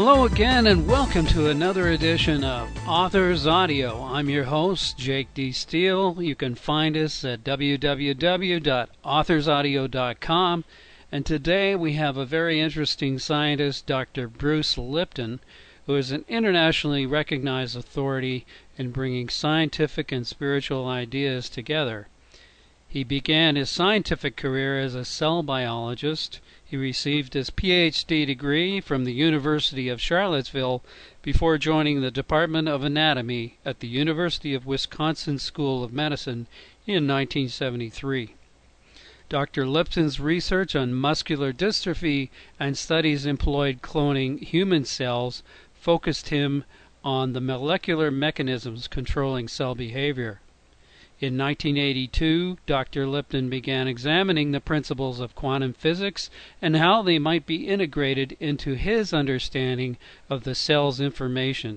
Hello again, and welcome to another edition of Authors Audio. I'm your host, Jake D. Steele. You can find us at www.authorsaudio.com. And today we have a very interesting scientist, Dr. Bruce Lipton, who is an internationally recognized authority in bringing scientific and spiritual ideas together. He began his scientific career as a cell biologist. He received his Ph.D. degree from the University of Charlottesville before joining the Department of Anatomy at the University of Wisconsin School of Medicine in 1973. Dr. Lipton's research on muscular dystrophy and studies employed cloning human cells focused him on the molecular mechanisms controlling cell behavior. In 1982, Dr. Lipton began examining the principles of quantum physics and how they might be integrated into his understanding of the cell's information.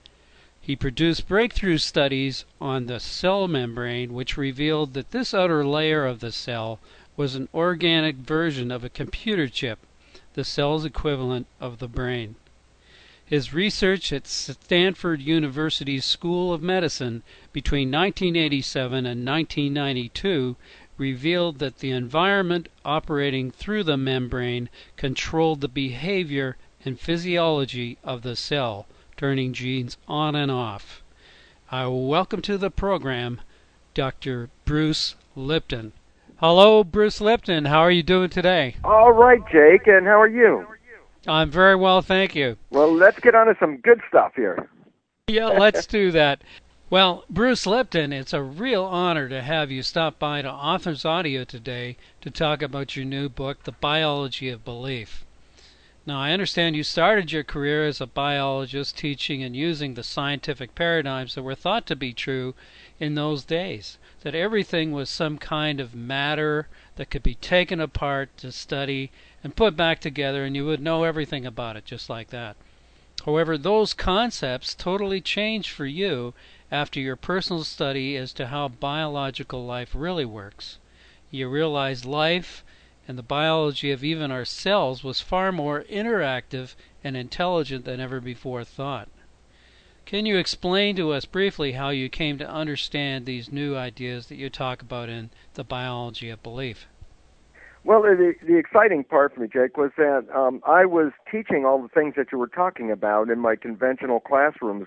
He produced breakthrough studies on the cell membrane, which revealed that this outer layer of the cell was an organic version of a computer chip, the cell's equivalent of the brain. His research at Stanford University's School of Medicine between 1987 and 1992 revealed that the environment operating through the membrane controlled the behavior and physiology of the cell, turning genes on and off. Welcome to the program, Dr. Bruce Lipton. Hello, Bruce Lipton. How are you doing today? All right, Jake, and how are you? I'm very well, thank you. Well, let's get on to some good stuff here. Yeah, let's do that. Well, Bruce Lipton, it's a real honor to have you stop by to Authors Audio today to talk about your new book, The Biology of Belief. Now, I understand you started your career as a biologist teaching and using the scientific paradigms that were thought to be true in those days, that everything was some kind of matter that could be taken apart to study and put back together, and you would know everything about it just like that. However, those concepts totally changed for you after your personal study as to how biological life really works. You realized life and the biology of even our cells was far more interactive and intelligent than ever before thought. Can you explain to us briefly how you came to understand these new ideas that you talk about in The Biology of Belief? Well, the exciting part for me, Jake, was that I was teaching all the things that you were talking about in my conventional classrooms.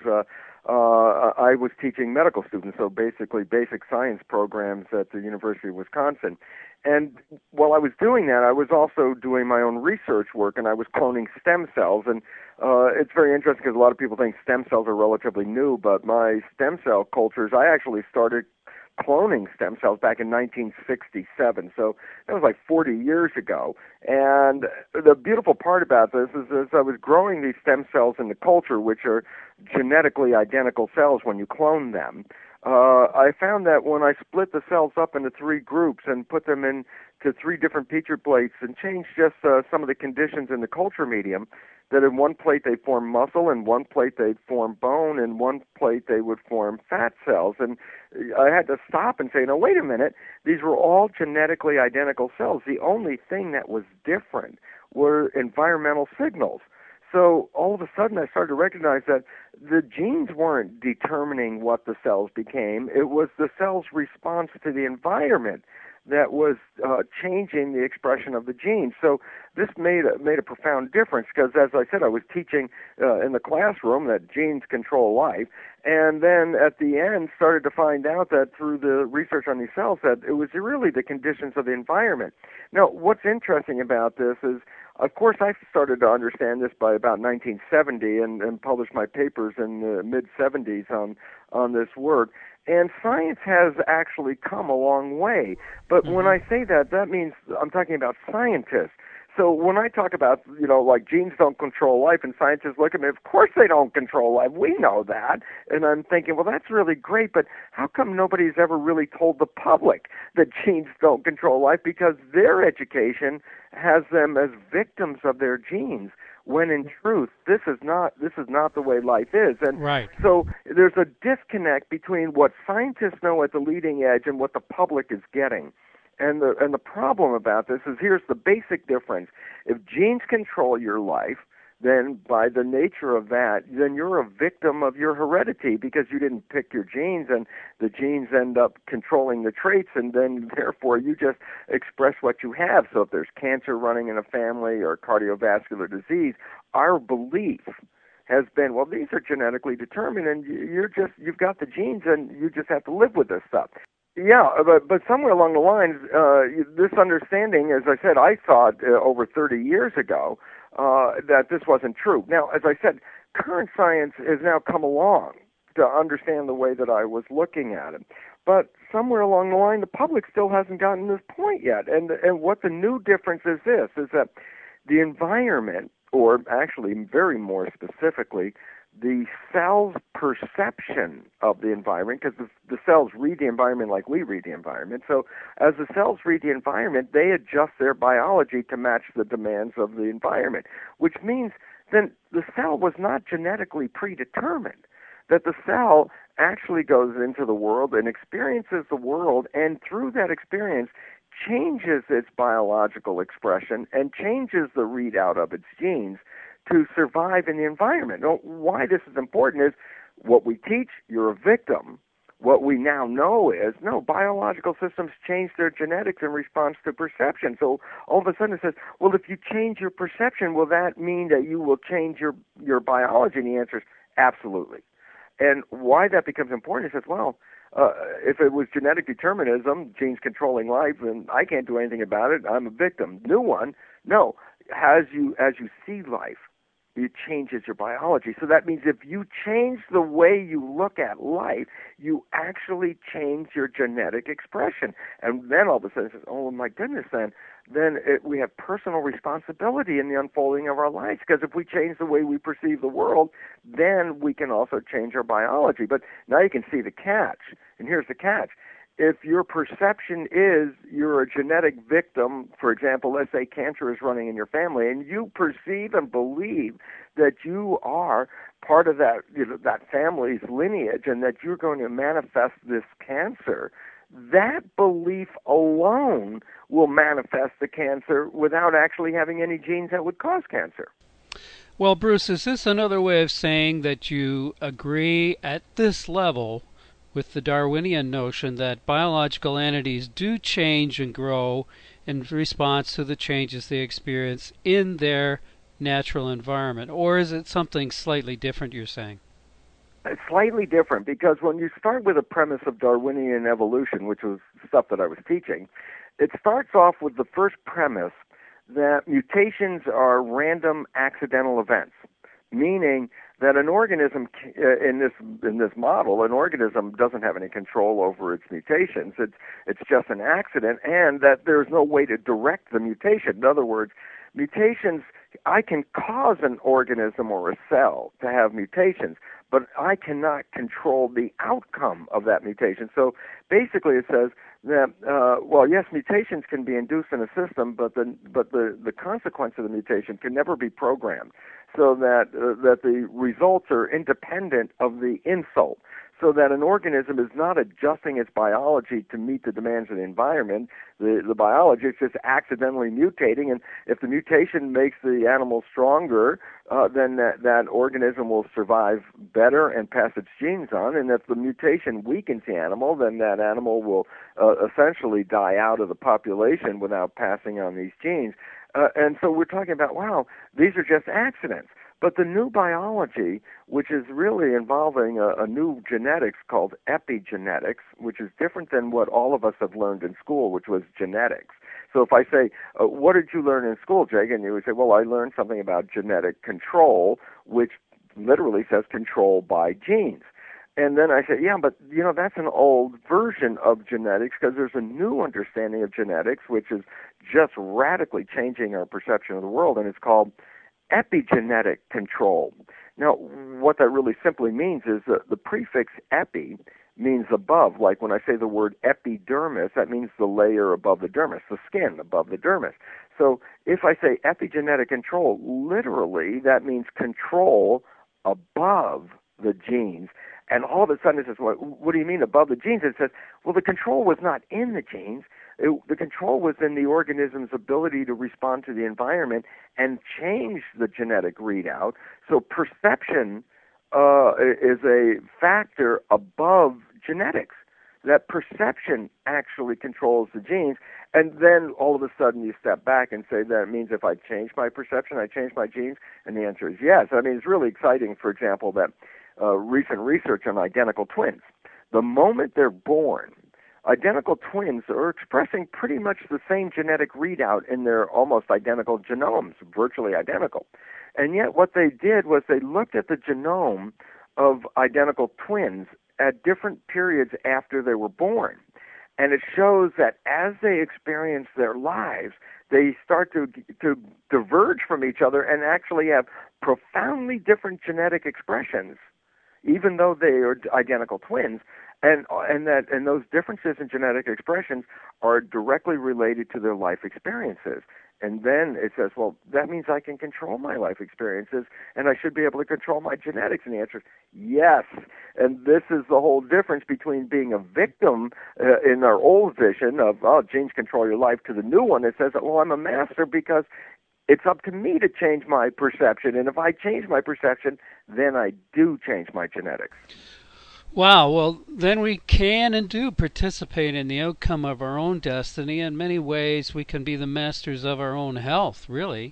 I was teaching medical students, so basically basic science programs at the University of Wisconsin. And while I was doing that, I was also doing my own research work, and I was cloning stem cells. And it's very interesting because a lot of people think stem cells are relatively new, but my stem cell cultures, I actually started cloning stem cells back in 1967. So that was like 40 years ago. And the beautiful part about this is as I was growing these stem cells in the culture, which are genetically identical cells when you clone them, I found that when I split the cells up into three groups and put them into three different Petri plates and changed just some of the conditions in the culture medium, that in one plate they form muscle, in one plate they'd form bone, in one plate they would form fat cells. And I had to stop and say, no, wait a minute, these were all genetically identical cells. The only thing that was different were environmental signals. So all of a sudden I started to recognize that the genes weren't determining what the cells became. It was the cell's response to the environment that was changing the expression of the genes. So this made a profound difference because, as I said, I was teaching in the classroom that genes control life, and then at the end started to find out that through the research on these cells that it was really the conditions of the environment. Now, what's interesting about this is, of course, I started to understand this by about 1970 and published my papers in the mid-70s on this work. And science has actually come a long way. But when I say that, that means I'm talking about scientists. So when I talk about, like genes don't control life, and scientists look at me, of course they don't control life. We know that. And I'm thinking, well, that's really great, but how come nobody's ever really told the public that genes don't control life? Because their education has them as victims of their genes, when in truth, this is not the way life is. And right. So there's a disconnect between what scientists know at the leading edge and what the public is getting. And the problem about this is, here's the basic difference. If genes control your life, then by the nature of that, then you're a victim of your heredity because you didn't pick your genes, and the genes end up controlling the traits, and then therefore you just express what you have. So if there's cancer running in a family or cardiovascular disease, our belief has been, well, these are genetically determined, and you've got the genes, and you just have to live with this stuff. Yeah, but somewhere along the lines, this understanding, as I said, I thought over 30 years ago that this wasn't true. Now, as I said, current science has now come along to understand the way that I was looking at it. But somewhere along the line, the public still hasn't gotten this point yet. And what the new difference is this, is that the environment, or actually very more specifically, the cell's perception of the environment, because the cells read the environment like we read the environment. So as the cells read the environment, they adjust their biology to match the demands of the environment, which means then the cell was not genetically predetermined, that the cell actually goes into the world and experiences the world, and through that experience changes its biological expression and changes the readout of its genes to survive in the environment. Now, why this is important is what we teach, you're a victim. What we now know is, no, biological systems change their genetics in response to perception. So all of a sudden it says, well, if you change your perception, will that mean that you will change your biology? And the answer is absolutely. And why that becomes important is, well, if it was genetic determinism, genes controlling life, and I can't do anything about it, I'm a victim. New one, no. As you see life, it changes your biology. So that means if you change the way you look at life, you actually change your genetic expression. And then all of a sudden it says, oh my goodness, then we have personal responsibility in the unfolding of our lives, because if we change the way we perceive the world, then we can also change our biology. But now you can see the catch, and here's the catch. If your perception is you're a genetic victim, for example, let's say cancer is running in your family, and you perceive and believe that you are part of that, that family's lineage, and that you're going to manifest this cancer, that belief alone will manifest the cancer without actually having any genes that would cause cancer. Well, Bruce, is this another way of saying that you agree at this level with the Darwinian notion that biological entities do change and grow in response to the changes they experience in their natural environment? Or is it something slightly different you're saying? It's slightly different, because when you start with a premise of Darwinian evolution, which was stuff that I was teaching, it starts off with the first premise that mutations are random accidental events, meaning that an organism, in this model, an organism doesn't have any control over its mutations. It's just an accident, and that there's no way to direct the mutation. In other words, mutations, I can cause an organism or a cell to have mutations, but I cannot control the outcome of that mutation. So basically it says that, well, yes, mutations can be induced in a system, but the consequence of the mutation can never be programmed, so that the results are independent of the insult, so that an organism is not adjusting its biology to meet the demands of the environment. The biology is just accidentally mutating, and if the mutation makes the animal stronger, then that organism will survive better and pass its genes on, and if the mutation weakens the animal, then that animal will essentially die out of the population without passing on these genes. And so we're talking about, wow, these are just accidents. But the new biology, which is really involving a new genetics called epigenetics, which is different than what all of us have learned in school, which was genetics. So if I say, what did you learn in school, Jake? And you would say, well, I learned something about genetic control, which literally says control by genes. And then I say, yeah, but, that's an old version of genetics, because there's a new understanding of genetics, which is just radically changing our perception of the world, and it's called epigenetic control. Now, what that really simply means is that the prefix epi means above. Like when I say the word epidermis, that means the layer above the dermis, the skin above the dermis. So if I say epigenetic control, literally that means control above the genes. And all of a sudden it says, what do you mean above the genes? It says, well, the control was not in the genes. The control was in the organism's ability to respond to the environment and change the genetic readout. So perception is a factor above genetics. That perception actually controls the genes. And then all of a sudden you step back and say that means if I change my perception, I change my genes? And the answer is yes. I mean, it's really exciting, for example, that recent research on identical twins. The moment they're born, identical twins are expressing pretty much the same genetic readout in their almost identical genomes, virtually identical. And yet what they did was they looked at the genome of identical twins at different periods after they were born. And it shows that as they experience their lives, they start to diverge from each other and actually have profoundly different genetic expressions, even though they are identical twins. And those differences in genetic expressions are directly related to their life experiences. And then it says, well, that means I can control my life experiences and I should be able to control my genetics. And the answer is yes. And this is the whole difference between being a victim in our old vision of, oh, genes control your life, to the new one that says, well, I'm a master because it's up to me to change my perception. And if I change my perception, then I do change my genetics. Wow, well, then we can and do participate in the outcome of our own destiny. In many ways, we can be the masters of our own health, really.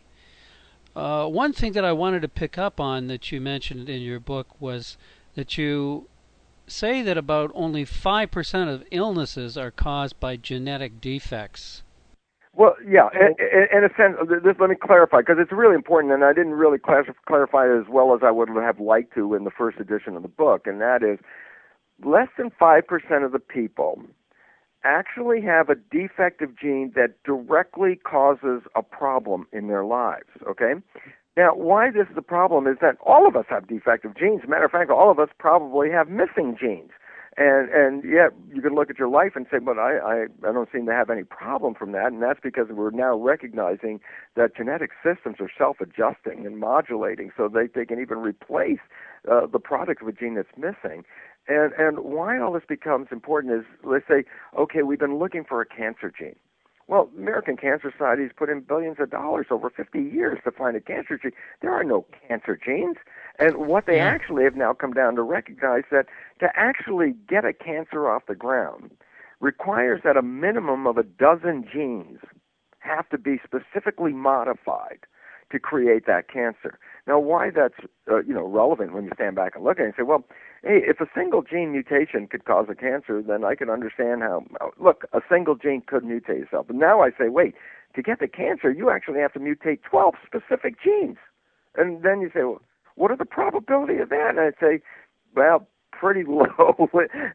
One thing that I wanted to pick up on that you mentioned in your book was that you say that about only 5% of illnesses are caused by genetic defects. Well, yeah, in a sense, let me clarify, because it's really important, and I didn't really clarify it as well as I would have liked to in the first edition of the book, and that is less than 5% of the people actually have a defective gene that directly causes a problem in their lives, okay? Now, why this is a problem is that all of us have defective genes. As a matter of fact, all of us probably have missing genes. And yet you can look at your life and say, but I don't seem to have any problem from that. And that's because we're now recognizing that genetic systems are self-adjusting and modulating so they can even replace the product of a gene that's missing. And why all this becomes important is, let's say, okay, we've been looking for a cancer gene. Well, American Cancer Society has put in billions of dollars over 50 years to find a cancer gene. There are no cancer genes. And what they actually have now come down to recognize that to actually get a cancer off the ground requires that a minimum of a dozen genes have to be specifically modified to create that cancer. Now, why that's relevant when you stand back and look at it and say, well, hey, if a single gene mutation could cause a cancer, then I can understand how, look, a single gene could mutate itself. But now I say, wait, to get the cancer, you actually have to mutate 12 specific genes. And then you say, well, what are the probability of that? And I'd say, well, pretty low,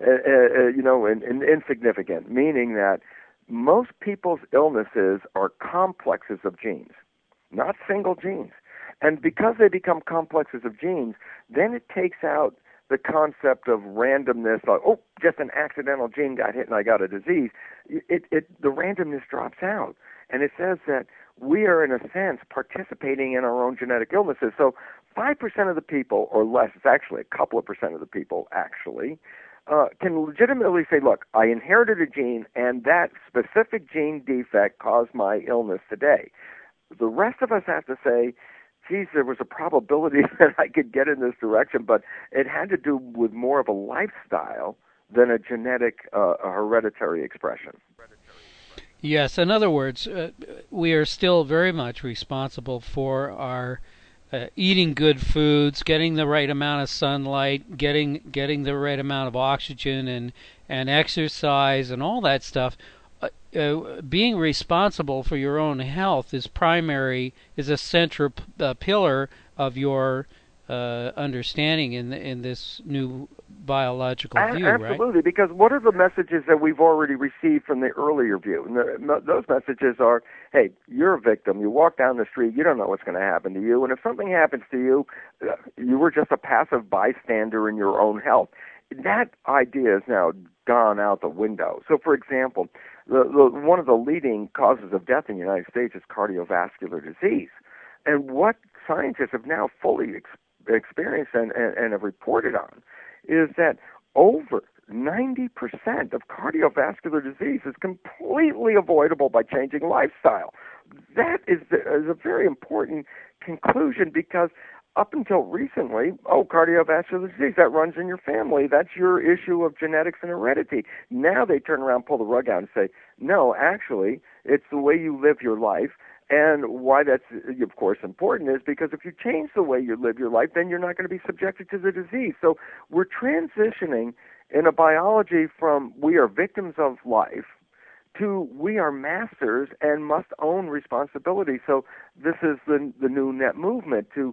and insignificant, meaning that most people's illnesses are complexes of genes, not single genes. And because they become complexes of genes, then it takes out the concept of randomness, like, oh, just an accidental gene got hit and I got a disease. The randomness drops out. And it says that we are, in a sense, participating in our own genetic illnesses. So 5% of the people, or less, it's actually a couple of percent of the people, actually, can legitimately say, look, I inherited a gene, and that specific gene defect caused my illness today. The rest of us have to say, geez, there was a probability that I could get in this direction, but it had to do with more of a lifestyle than a genetic, hereditary expression. Yes, in other words, we are still very much responsible for our eating good foods, getting the right amount of sunlight, getting the right amount of oxygen and exercise and all that stuff. Being responsible for your own health is a central pillar of your understanding in this new biological view, right? Absolutely, because what are the messages that we've already received from the earlier view? And those messages are, hey, you're a victim. You walk down the street, you don't know what's going to happen to you, and if something happens to you, you were just a passive bystander in your own health. That idea is now gone out the window. So, for example, one of the leading causes of death in the United States is cardiovascular disease. And what scientists have now fully experienced and have reported on is that over 90% of cardiovascular disease is completely avoidable by changing lifestyle. That is a very important conclusion, because up until recently, cardiovascular disease, that runs in your family. That's your issue of genetics and heredity. Now they turn around, pull the rug out and say, no, actually, it's the way you live your life. And why that's, of course, important is because if you change the way you live your life, then you're not going to be subjected to the disease. So we're transitioning in a biology from we are victims of life to we are masters and must own responsibility. So this is the new net movement to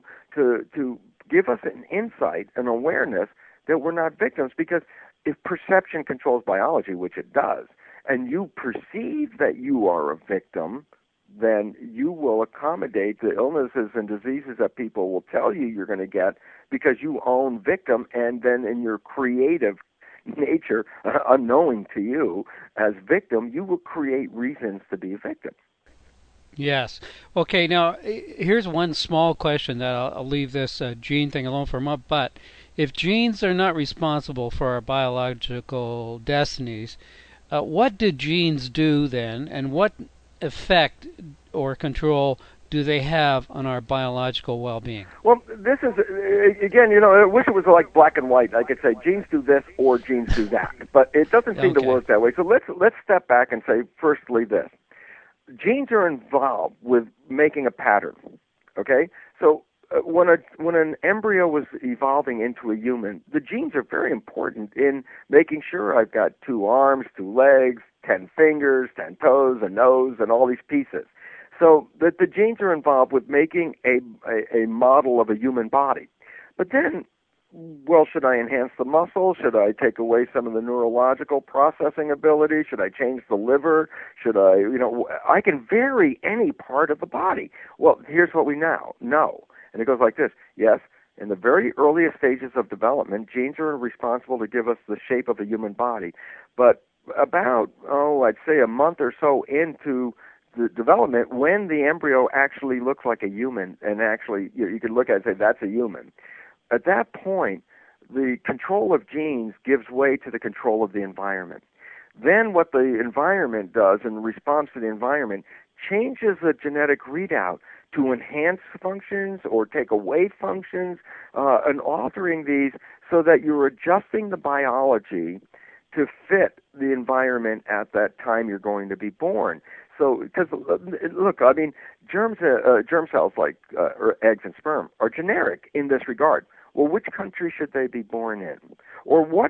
give us an insight, an awareness that we're not victims. Because if perception controls biology, which it does, and you perceive that you are a victim, then you will accommodate the illnesses and diseases that people will tell you you're going to get because you own victim, and then in your creative nature, unknowing to you as victim, you will create reasons to be a victim. Yes. Okay, now here's one small question that I'll leave this gene thing alone for a moment. But if genes are not responsible for our biological destinies, what do genes do then, and what effect or control do they have on our biological well-being? Well, this is, again, I wish it was like black and white. I could say genes do this or genes do that, but it doesn't seem to work that way. So let's step back and say, firstly, this. Genes are involved with making a pattern, okay? So when an embryo was evolving into a human, the genes are very important in making sure I've got 2 arms, 2 legs, 10 fingers, 10 toes, a nose, and all these pieces. So that the genes are involved with making a model of a human body. But then, well, should I enhance the muscle? Should I take away some of the neurological processing ability? Should I change the liver? Should I can vary any part of the body. Well, here's what we now know. And it goes like this. Yes, in the very earliest stages of development, genes are responsible to give us the shape of a human body. But about, I'd say a month or so into the development, when the embryo actually looks like a human, and actually you can look at it and say that's a human, at that point, the control of genes gives way to the control of the environment. Then what the environment does in response to the environment changes the genetic readout to enhance functions or take away functions, and altering these so that you're adjusting the biology to fit the environment at that time you're going to be born. So, because look, I mean, germ cells like eggs and sperm are generic in this regard. Well, which country should they be born in? Or what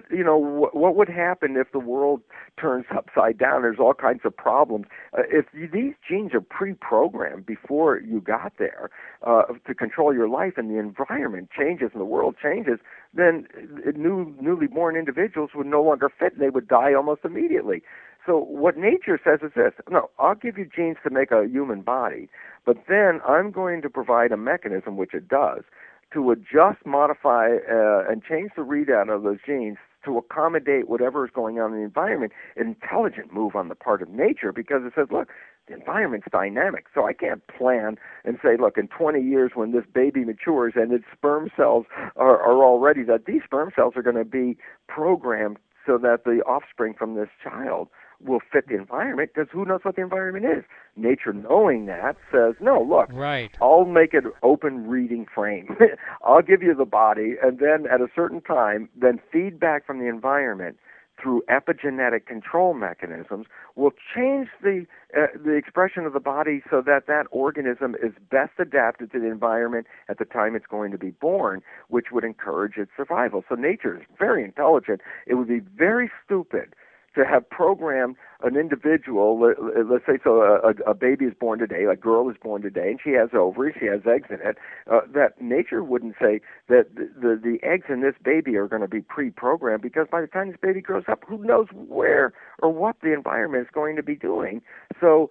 would happen if the world turns upside down? There's all kinds of problems. If these genes are pre-programmed before you got there to control your life, and the environment changes and the world changes, then newly born individuals would no longer fit, and they would die almost immediately. So what nature says is this: no, I'll give you genes to make a human body, but then I'm going to provide a mechanism, which it does, to adjust, modify, and change the readout of those genes to accommodate whatever is going on in the environment. An intelligent move on the part of nature, because it says, look, the environment's dynamic, so I can't plan and say, look, in 20 years when this baby matures and its sperm cells are already, that these sperm cells are going to be programmed so that the offspring from this child will fit the environment, because who knows what the environment is? Nature, knowing that, says, no, look, right, I'll make an open reading frame. I'll give you the body, and then at a certain time, then feedback from the environment through epigenetic control mechanisms will change the expression of the body so that that organism is best adapted to the environment at the time it's going to be born, which would encourage its survival. So nature is very intelligent. It would be very stupid to have programmed an individual, let's say, so a baby is born today, a girl is born today, and she has ovaries, she has eggs in it, that nature wouldn't say that the eggs in this baby are going to be pre-programmed, because by the time this baby grows up, who knows where or what the environment is going to be doing. So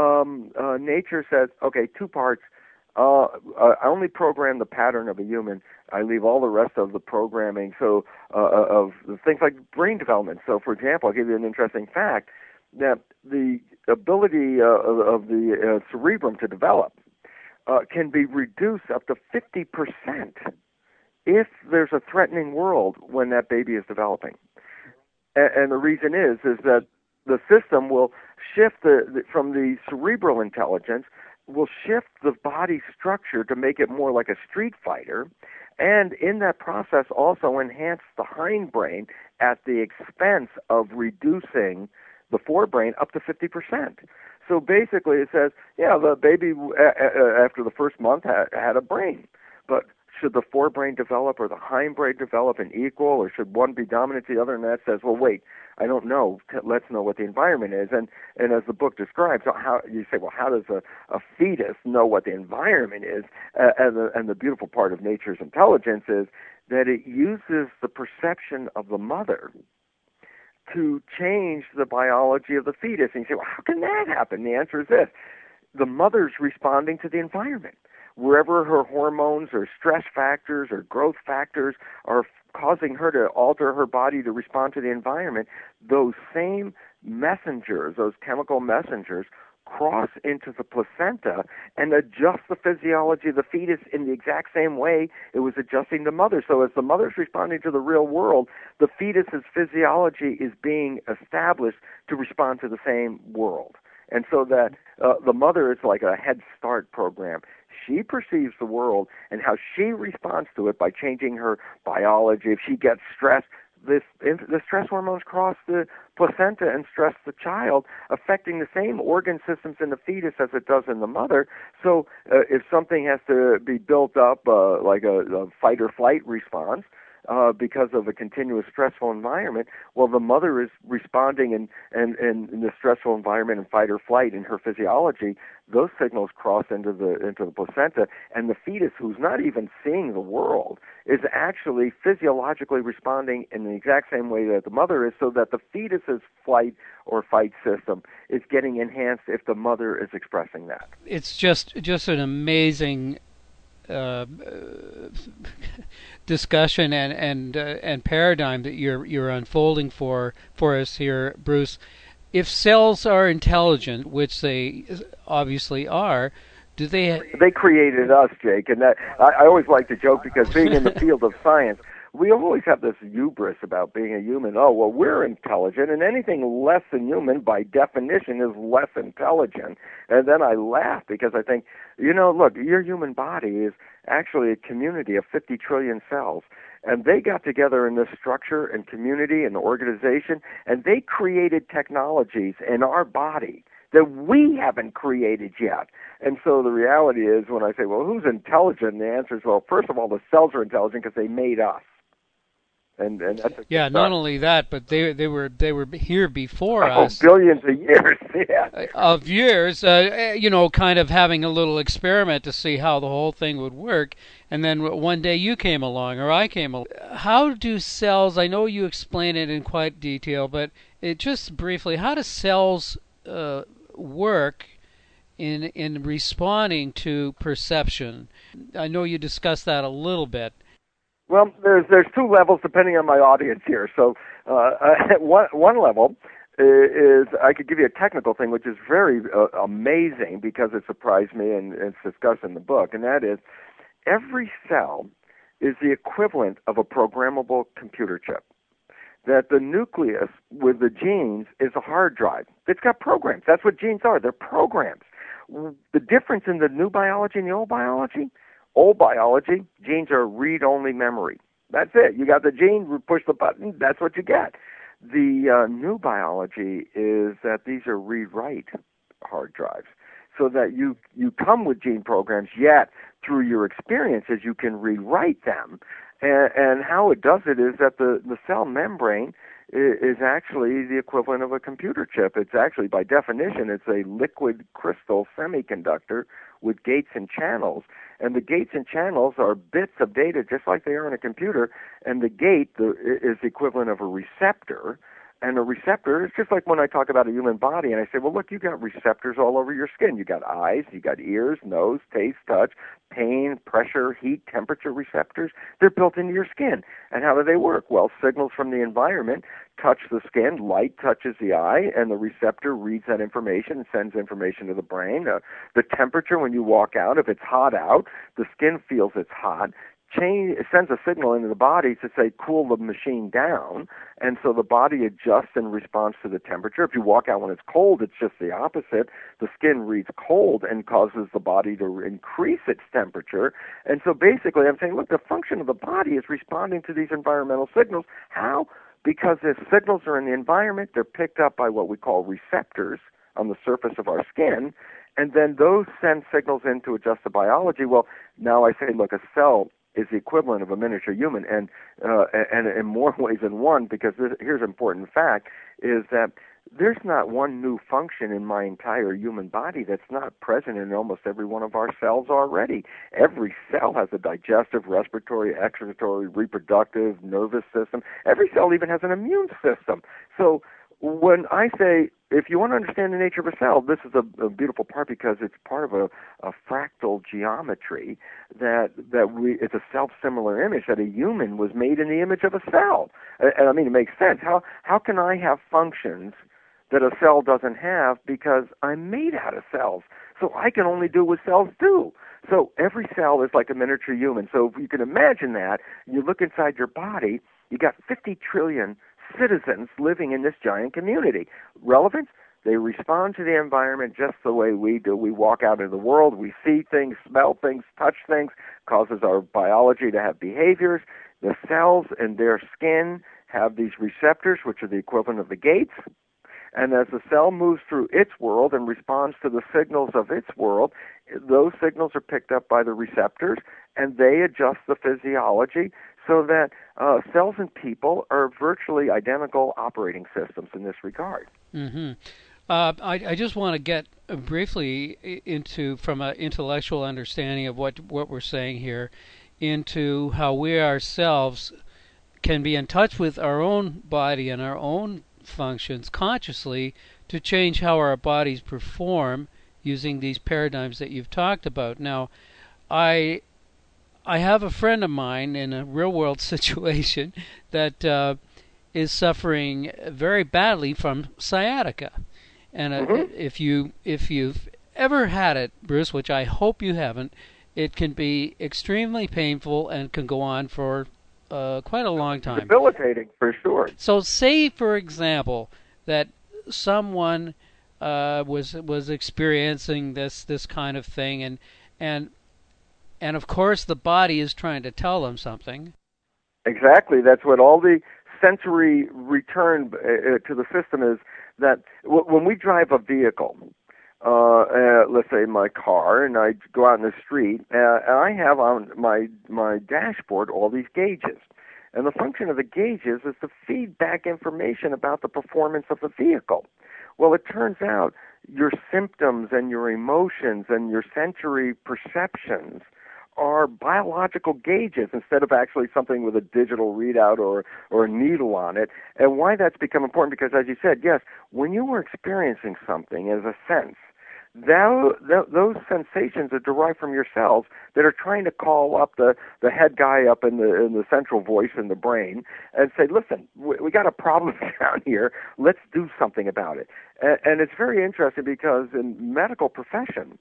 nature says, okay, 2 parts. I only program the pattern of a human. I leave all the rest of the programming, so of things like brain development. So, for example, I'll give you an interesting fact, that the ability of the cerebrum to develop can be reduced up to 50% if there's a threatening world when that baby is developing. And the reason is that the system will shift from the cerebral intelligence, will shift the body structure to make it more like a street fighter, and in that process also enhance the hindbrain at the expense of reducing the forebrain up to 50%. So basically it says, yeah, the baby after the first month had a brain, but should the forebrain develop or the hindbrain develop in equal, or should one be dominant to the other? And that says, well, wait, I don't know. Let's know what the environment is. And as the book describes, how you say, well, how does a fetus know what the environment is? And the beautiful part of nature's intelligence is that it uses the perception of the mother to change the biology of the fetus. And you say, well, how can that happen? The answer is this. The mother's responding to the environment. Wherever her hormones or stress factors or growth factors are causing her to alter her body to respond to the environment, those same messengers, those chemical messengers, cross into the placenta and adjust the physiology of the fetus in the exact same way it was adjusting the mother. So as the mother's responding to the real world, the fetus's physiology is being established to respond to the same world. And so that the mother is like a Head Start program. She perceives the world and how she responds to it by changing her biology. If she gets stressed, the stress hormones cross the placenta and stress the child, affecting the same organ systems in the fetus as it does in the mother. So if something has to be built up, like a fight or flight response, because of a continuous stressful environment, well, the mother is responding in the stressful environment in fight or flight in her physiology. Those signals cross into the placenta, and the fetus, who's not even seeing the world, is actually physiologically responding in the exact same way that the mother is, so that the fetus's flight or fight system is getting enhanced if the mother is expressing that. It's just an amazing discussion and paradigm that you're unfolding for us here, Bruce. If cells are intelligent, which they obviously are, do they? They created us, Jake, and that I always like to joke, because being in the field of science, we always have this hubris about being a human. Oh, well, we're intelligent, and anything less than human, by definition, is less intelligent. And then I laugh, because I think, look, your human body is actually a community of 50 trillion cells. And they got together in this structure and community and organization, and they created technologies in our body that we haven't created yet. And so the reality is, when I say, well, who's intelligent? The answer is, well, first of all, the cells are intelligent because they made us. And that's not only that, but they were here before us. Billions of years, yeah. Of years, kind of having a little experiment to see how the whole thing would work. And then one day you came along, or I came along. How do cells? I know you explain it in quite detail, but just briefly, how do cells work in responding to perception? I know you discussed that a little bit. Well, there's two levels depending on my audience here. So one level is, I could give you a technical thing, which is very amazing, because it surprised me, and it's discussed in the book, and that is, every cell is the equivalent of a programmable computer chip. That the nucleus with the genes is a hard drive. It's got programs. That's what genes are. They're programs. The difference in the new biology and the old biology, genes are read-only memory. That's it. You got the gene, push the button, that's what you get. The new biology is that these are read-write hard drives, so that you come with gene programs, yet through your experiences you can rewrite them. And how it does it is that the cell membrane is actually the equivalent of a computer chip. It's actually, by definition, it's a liquid crystal semiconductor with gates and channels. And the gates and channels are bits of data just like they are in a computer. And the gate is the equivalent of a receptor. And a receptor is just like when I talk about a human body and I say, well, look, you got receptors all over your skin. You got eyes, you got ears, nose, taste, touch, pain, pressure, heat, temperature receptors. They're built into your skin. And how do they work? Well, signals from the environment touch the skin, light touches the eye, and the receptor reads that information and sends information to the brain. The temperature when you walk out, if it's hot out, the skin feels it's hot. sends a signal into the body to say, cool the machine down, and so the body adjusts in response to the temperature. If you walk out when it's cold, it's just the opposite. The skin reads cold and causes the body to increase its temperature. And so basically I'm saying, look, the function of the body is responding to these environmental signals. How? Because the signals are in the environment, they're picked up by what we call receptors on the surface of our skin, and then those send signals in to adjust the biology. Well, now I say, look, a cell is the equivalent of a miniature human, and in more ways than one, because here's an important fact, is that there's not one new function in my entire human body that's not present in almost every one of our cells already. Every cell has a digestive, respiratory, excretory, reproductive, nervous system. Every cell even has an immune system. So when I say, if you want to understand the nature of a cell, this is a beautiful part because it's part of a fractal geometry it's a self-similar image, that a human was made in the image of a cell. And I mean, it makes sense. How can I have functions that a cell doesn't have because I'm made out of cells? So I can only do what cells do. So every cell is like a miniature human. So if you can imagine that, you look inside your body, you got 50 trillion citizens living in this giant community. Relevance? They respond to the environment just the way we do. We walk out into the world, we see things, smell things, touch things, causes our biology to have behaviors. The cells in their skin have these receptors, which are the equivalent of the gates. And as the cell moves through its world and responds to the signals of its world, those signals are picked up by the receptors, and they adjust the physiology so that cells and people are virtually identical operating systems in this regard. Mm-hmm. I just want to get briefly from an intellectual understanding of what we're saying here, into how we ourselves can be in touch with our own body and our own functions consciously to change how our bodies perform using these paradigms that you've talked about. Now, I have a friend of mine in a real-world situation that is suffering very badly from sciatica. And if you've ever had it, Bruce, which I hope you haven't, it can be extremely painful and can go on for quite a long time. Debilitating, for sure. So say, for example, that someone was experiencing this kind of thing, and of course the body is trying to tell them something. Exactly. That's what all the sensory return to the system is, that when we drive a vehicle, let's say my car, and I go out in the street, and I have on my dashboard all these gauges. And the function of the gauges is to feed back information about the performance of the vehicle. Well, it turns out your symptoms and your emotions and your sensory perceptions are biological gauges instead of actually something with a digital readout or a needle on it. And why that's become important, because as you said, yes, when you are experiencing something as a sense, those sensations are derived from your cells that are trying to call up the head guy up in the central voice in the brain and say, listen, we got a problem down here. Let's do something about it. And it's very interesting because in medical profession,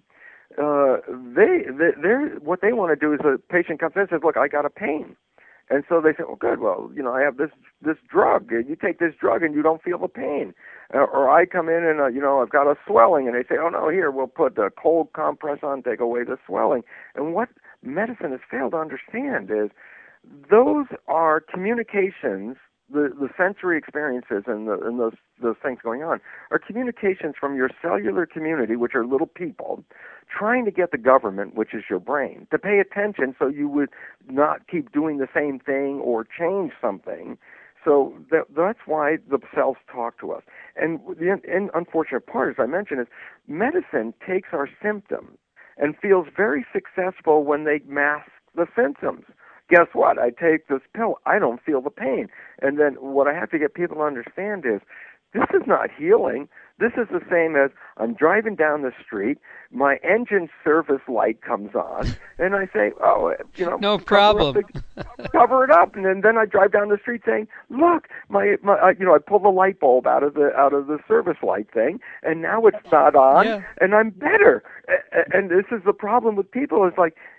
what they want to do is a patient comes in and says, look, I got a pain. And so they say, well, good, well, I have this drug. You take this drug and you don't feel the pain. Or I come in and, I've got a swelling. And they say, oh, no, here, we'll put a cold compress on, take away the swelling. And what medicine has failed to understand is those are communications. The sensory experiences and those things going on are communications from your cellular community, which are little people, trying to get the government, which is your brain, to pay attention so you would not keep doing the same thing or change something. So that's why the cells talk to us. And the unfortunate part, as I mentioned, is medicine takes our symptoms and feels very successful when they mask the symptoms. Guess what? I take this pill. I don't feel the pain. And then what I have to get people to understand is this is not healing. This is the same as I'm driving down the street, my engine service light comes on, and I say, oh, no problem. Cover it up. And then I drive down the street saying, look, I pull the light bulb out of the service light thing, and now it's not on, and I'm better. And this is the problem with people. It's like,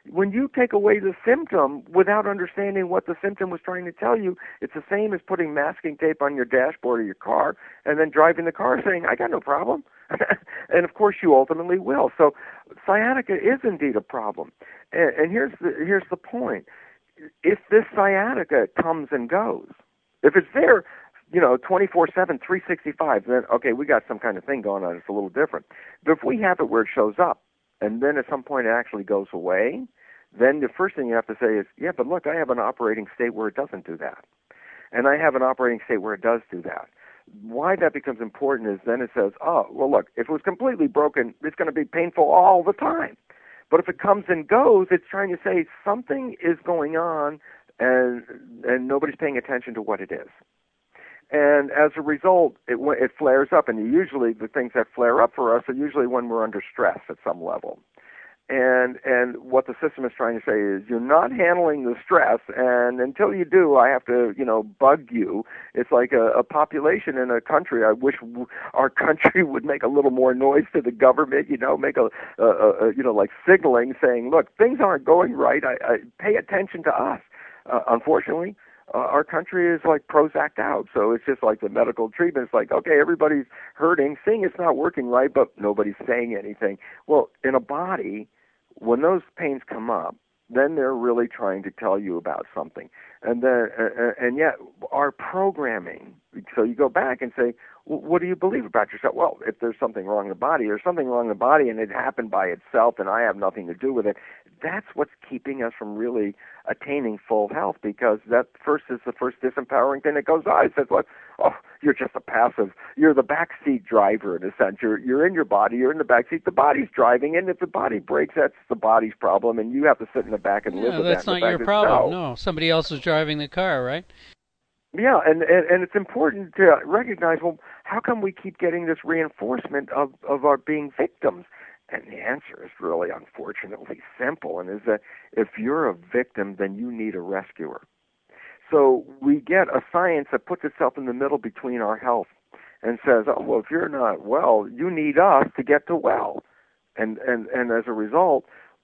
When you take away the symptom without understanding what the symptom was trying to tell you, it's the same as putting masking tape on your dashboard of your car and then driving the car saying, I got no problem. And of course you ultimately will. So sciatica is indeed a problem. And here's the point. If this sciatica comes and goes, if it's there, 24/7, 365, then okay, we got some kind of thing going on. It's a little different. But if we have it where it shows up, and then at some point it actually goes away, then the first thing you have to say is, yeah, but look, I have an operating state where it doesn't do that. And I have an operating state where it does do that. Why that becomes important is then it says, oh, well, look, if it was completely broken, it's going to be painful all the time. But if it comes and goes, it's trying to say something is going on and nobody's paying attention to what it is. And as a result, it flares up, and usually the things that flare up for us are usually when we're under stress at some level. And what the system is trying to say is you're not handling the stress, and until you do, I have to, bug you. It's like a population in a country. I wish our country would make a little more noise to the government, make like signaling saying, look, things aren't going right. I pay attention to us. Unfortunately, our country is like Prozac out, so it's just like the medical treatment. It's like, okay, everybody's hurting, seeing it's not working right, but nobody's saying anything. Well, in a body, when those pains come up, then they're really trying to tell you about something. And then, and yet, our programming. So you go back and say, well, what do you believe about yourself? Well, if there's something wrong in the body, there's something wrong in the body, and it happened by itself, and I have nothing to do with it. That's what's keeping us from really attaining full health, because that first is the first disempowering thing that goes on. It says, oh, you're just a passive, you're the backseat driver in a sense. You're in your body, you're in the backseat, the body's driving, and if the body breaks, that's the body's problem, and you have to sit in the back and live with that. No, that's not your problem. No, somebody else is driving the car, right? Yeah, and it's important to recognize, well, how come we keep getting this reinforcement of our being victims? And the answer is really, unfortunately, simple, and is that if you're a victim, then you need a rescuer. So we get a science that puts itself in the middle between our health and says, oh, well, if you're not well, you need us to get to well. And as a result,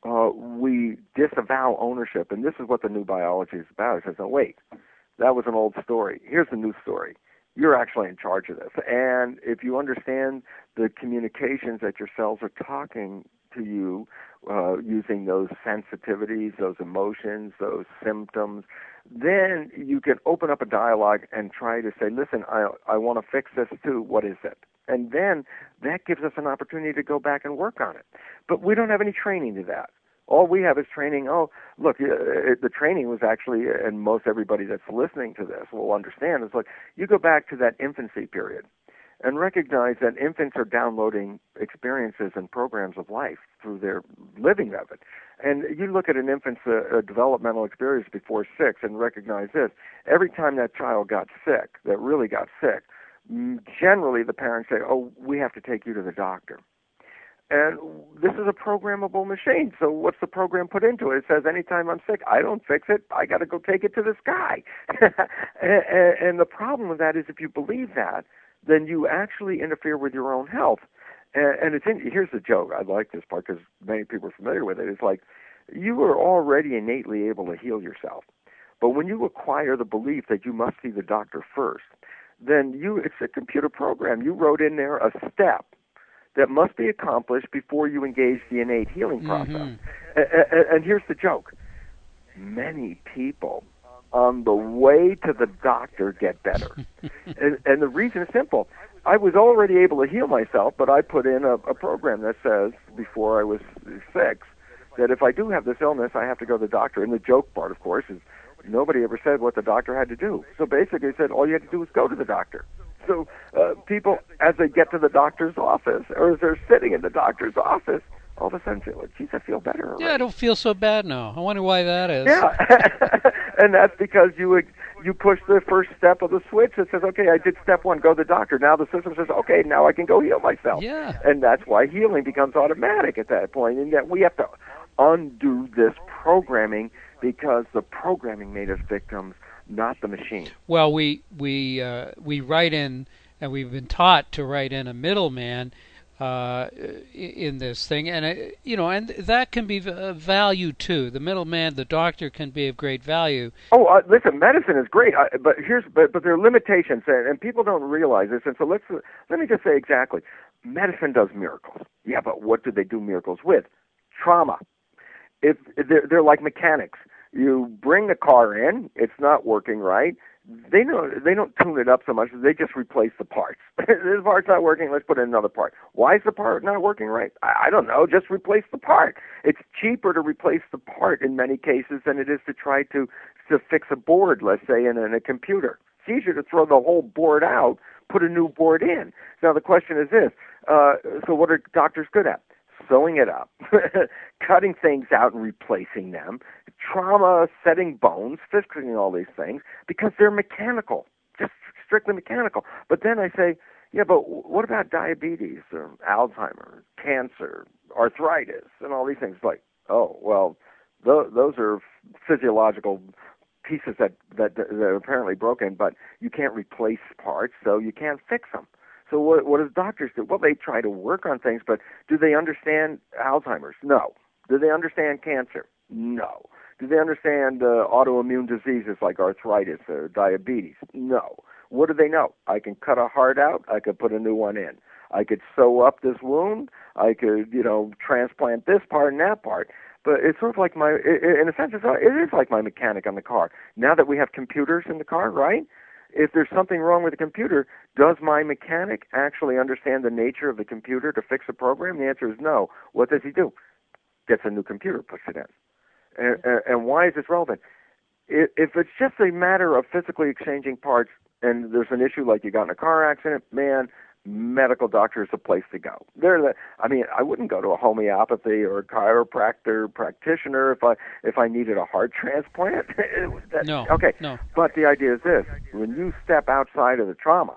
we disavow ownership. And this is what the new biology is about. It says, oh, wait, that was an old story. Here's the new story. You're actually in charge of this. And if you understand the communications that your cells are talking to you using those sensitivities, those emotions, those symptoms, then you can open up a dialogue and try to say, listen, I want to fix this too. What is it? And then that gives us an opportunity to go back and work on it. But we don't have any training to that. All we have is training. Oh, look, the training was actually, and most everybody that's listening to this will understand, is like you go back to that infancy period and recognize that infants are downloading experiences and programs of life through their living of it. And you look at an infant's developmental experience before 6 and recognize this. Every time that child got sick, that really got sick, generally the parents say, oh, we have to take you to the doctor. And this is a programmable machine. So what's the program put into it? It says anytime I'm sick, I don't fix it. I got to go take it to this guy. and the problem with that is if you believe that, then you actually interfere with your own health. And here's the joke. I like this part because many people are familiar with it. It's like you are already innately able to heal yourself. But when you acquire the belief that you must see the doctor first, then it's a computer program. You wrote in there a step that must be accomplished before you engage the innate healing process. Mm-hmm. And here's the joke. Many people on the way to the doctor get better. and the reason is simple. I was already able to heal myself, but I put in a program that says, before I was 6, that if I do have this illness, I have to go to the doctor. And the joke part, of course, is nobody ever said what the doctor had to do. So basically it said all you had to do was go to the doctor. So people, as they get to the doctor's office, or as they're sitting in the doctor's office, all of a sudden say, well, geez, I feel better already. Yeah, I don't feel so bad now. I wonder why that is. Yeah, and that's because you push the first step of the switch that says, okay, I did step 1, go to the doctor. Now the system says, okay, now I can go heal myself. Yeah. And that's why healing becomes automatic at that point, and that we have to undo this programming because the programming made us victims, not the machine. Well, we write in, and we've been taught to write in a middleman in this thing, and and that can be value too. The middleman, the doctor, can be of great value. Oh, listen, medicine is great, but there are limitations, and people don't realize this. And so let me just say exactly, medicine does miracles. Yeah, but what do they do miracles with? Trauma. If they're like mechanics. You bring the car in, it's not working right. They don't tune it up so much. They just replace the parts. This part's not working. Let's put in another part. Why is the part not working right? I don't know. Just replace the part. It's cheaper to replace the part in many cases than it is to try to fix a board. Let's say in a computer. It's easier to throw the whole board out, put a new board in. Now the question is this: so what are doctors good at? Sewing it up, cutting things out and replacing them, trauma, setting bones, fixing all these things, because they're mechanical, just strictly mechanical. But then I say, yeah, but what about diabetes or Alzheimer's, cancer, arthritis, and all these things? Like, oh, well, those are physiological pieces that are apparently broken, but you can't replace parts, so you can't fix them. So what do doctors do? Well, they try to work on things, but do they understand Alzheimer's? No. Do they understand cancer? No. Do they understand autoimmune diseases like arthritis or diabetes? No. What do they know? I can cut a heart out. I could put a new one in. I could sew up this wound. I could, transplant this part and that part. But it's sort of like in a sense, it is like my mechanic on the car. Now that we have computers in the car, right? If there's something wrong with the computer, does my mechanic actually understand the nature of the computer to fix a program? The answer is no. What does he do? Gets a new computer, puts it in. And why is this relevant? If it's just a matter of physically exchanging parts and there's an issue like you got in a car accident, man, medical doctor is the place to go. I wouldn't go to a homeopathy or a chiropractor practitioner if I needed a heart transplant. No. Okay. No. But the idea is this: when you step outside of the trauma,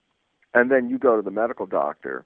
and then you go to the medical doctor,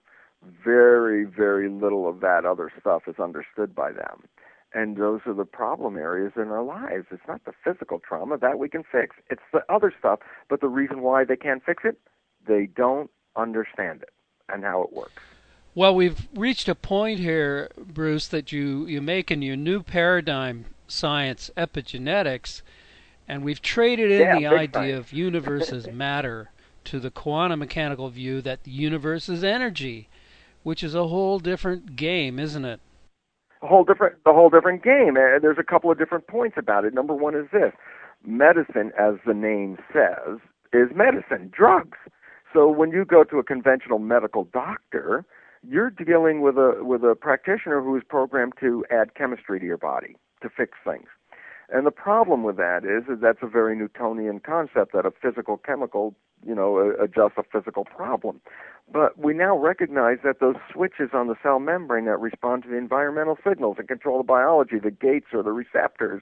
very, very little of that other stuff is understood by them. And those are the problem areas in our lives. It's not the physical trauma that we can fix. It's the other stuff. But the reason why they can't fix it, they don't understand it and how it works. Well, we've reached a point here, Bruce, that you make in your new paradigm science, epigenetics, and we've traded in the idea of universe as matter to the quantum mechanical view that the universe is energy, which is a whole different game, isn't it? The whole different game. There's a couple of different points about it. Number one is this: medicine, as the name says, is medicine, drugs. So when you go to a conventional medical doctor, you're dealing with a practitioner who is programmed to add chemistry to your body to fix things. And the problem with that is that's a very Newtonian concept that a physical chemical, adjusts a physical problem. But we now recognize that those switches on the cell membrane that respond to the environmental signals and control the biology, the gates or the receptors,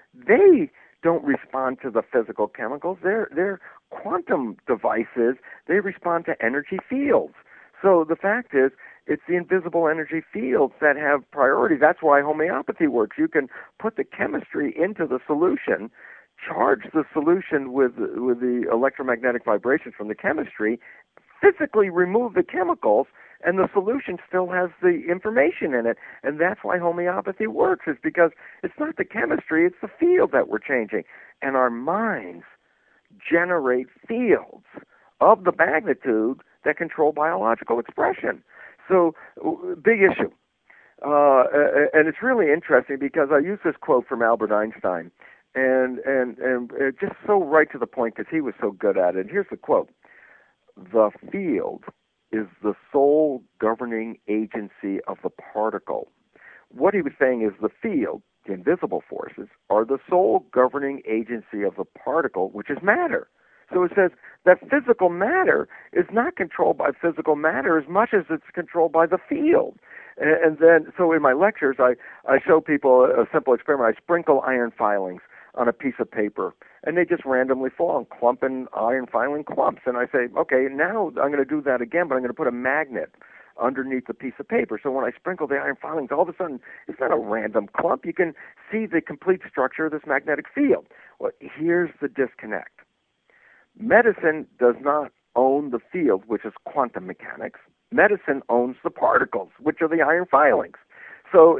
they don't respond to the physical chemicals. They're quantum devices. They respond to energy fields. So the fact is, it's the invisible energy fields that have priority. That's why homeopathy works. You can put the chemistry into the solution, charge the solution with the electromagnetic vibrations from the chemistry, physically remove the chemicals, and the solution still has the information in it. And that's why homeopathy works, is because it's not the chemistry, it's the field that we're changing. And our minds generate fields of the magnitude that control biological expression. So, big issue. And it's really interesting because I use this quote from Albert Einstein, and just so right to the point because he was so good at it. Here's the quote: "The field is the sole governing agency of the particle." What he was saying is the field, the invisible forces, are the sole governing agency of the particle, which is matter. So it says that physical matter is not controlled by physical matter as much as it's controlled by the field. And then, so in my lectures, I show people a simple experiment. I sprinkle iron filings on a piece of paper, and they just randomly fall and clump in iron filing clumps. And I say, okay, now I'm going to do that again, but I'm going to put a magnet underneath the piece of paper. So when I sprinkle the iron filings, all of a sudden, it's not a random clump. You can see the complete structure of this magnetic field. Well, here's the disconnect. Medicine does not own the field, which is quantum mechanics. Medicine owns the particles, which are the iron filings. So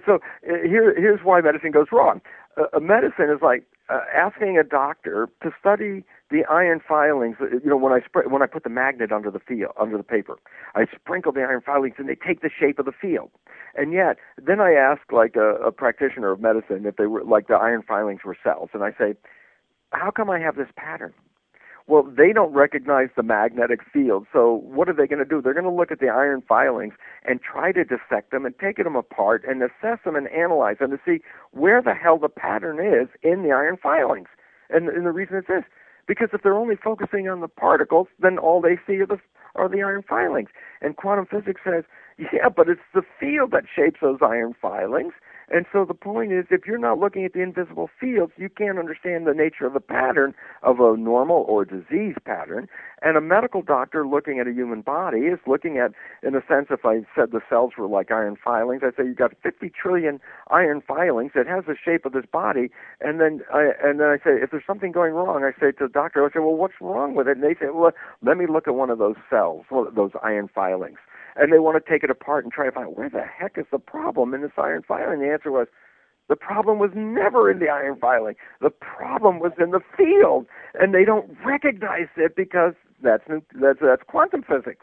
here's why medicine goes wrong. Medicine is like asking a doctor to study the iron filings. When I put the magnet under the paper, I sprinkle the iron filings, and they take the shape of the field. And yet, then I ask like a practitioner of medicine if they were like the iron filings were cells, and I say, how come I have this pattern? Well, they don't recognize the magnetic field, so what are they going to do? They're going to look at the iron filings and try to dissect them and take them apart and assess them and analyze them to see where the hell the pattern is in the iron filings. And the reason is this, because if they're only focusing on the particles, then all they see are the iron filings. And quantum physics says, yeah, but it's the field that shapes those iron filings. And so the point is, if you're not looking at the invisible fields, you can't understand the nature of the pattern of a normal or disease pattern. And a medical doctor looking at a human body is looking at, in a sense, if I said the cells were like iron filings, I'd say you've got 50 trillion iron filings that has the shape of this body. And then I say, if there's something going wrong, I say to the doctor, I say, well, what's wrong with it? And they say, well, let me look at one of those cells, those iron filings. And they want to take it apart and try to find out where the heck is the problem in this iron filing. The answer was, the problem was never in the iron filing. The problem was in the field, and they don't recognize it because that's quantum physics.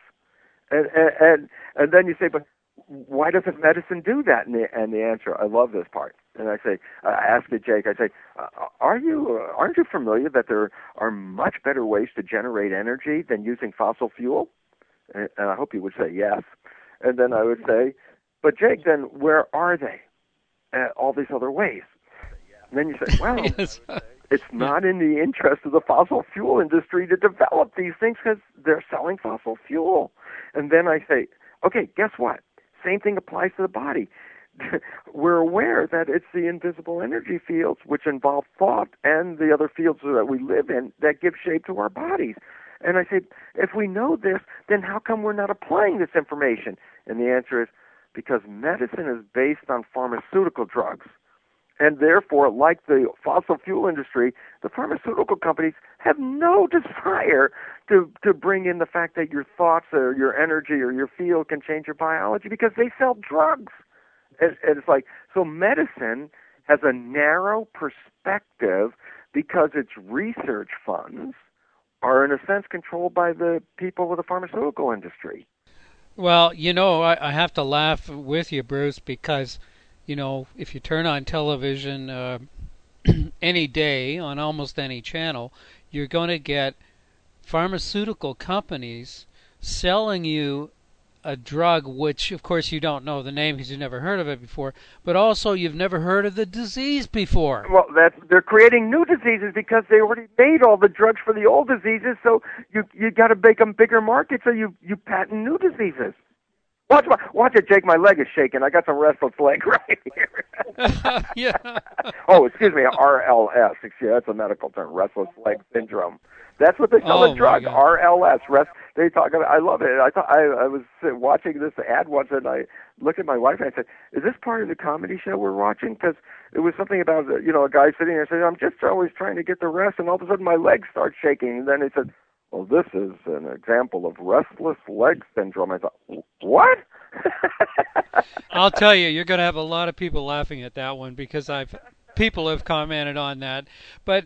And then you say, but why doesn't medicine do that? And the answer, I love this part. And I say, I ask it, Jake. I say, aren't you familiar that there are much better ways to generate energy than using fossil fuel? And I hope you would say yes. And then I would say, but Jake, then where are they? All these other ways. And then you say, well, yes. It's not in the interest of the fossil fuel industry to develop these things because they're selling fossil fuel. And then I say, okay, guess what? Same thing applies to the body. We're aware that it's the invisible energy fields, which involve thought and the other fields that we live in, that give shape to our bodies. And I said, if we know this, then how come we're not applying this information? And the answer is because medicine is based on pharmaceutical drugs. And therefore, like the fossil fuel industry, the pharmaceutical companies have no desire to bring in the fact that your thoughts or your energy or your field can change your biology because they sell drugs. And it's like, so medicine has a narrow perspective because its research funds are in a sense controlled by the people of the pharmaceutical industry. Well, I have to laugh with you, Bruce, because, if you turn on television any day on almost any channel, you're going to get pharmaceutical companies selling you a drug which, of course, you don't know the name because you've never heard of it before, but also you've never heard of the disease before. Well, they're creating new diseases because they already made all the drugs for the old diseases, so you got to make them bigger markets, so you patent new diseases. Watch it, Jake. My leg is shaking. I got some restless leg right here. Yeah. Oh, excuse me, RLS. Yeah, that's a medical term, restless leg syndrome. That's what they call a drug, RLS. They talk about. I love it. I was watching this ad once, and I looked at my wife and I said, "Is this part of the comedy show we're watching?" Because it was something about a guy sitting there saying, "I'm just always trying to get the rest," and all of a sudden my legs start shaking. And then he said, "Well, this is an example of restless leg syndrome." I thought, what? I'll tell you, you're going to have a lot of people laughing at that one because people have commented on that. But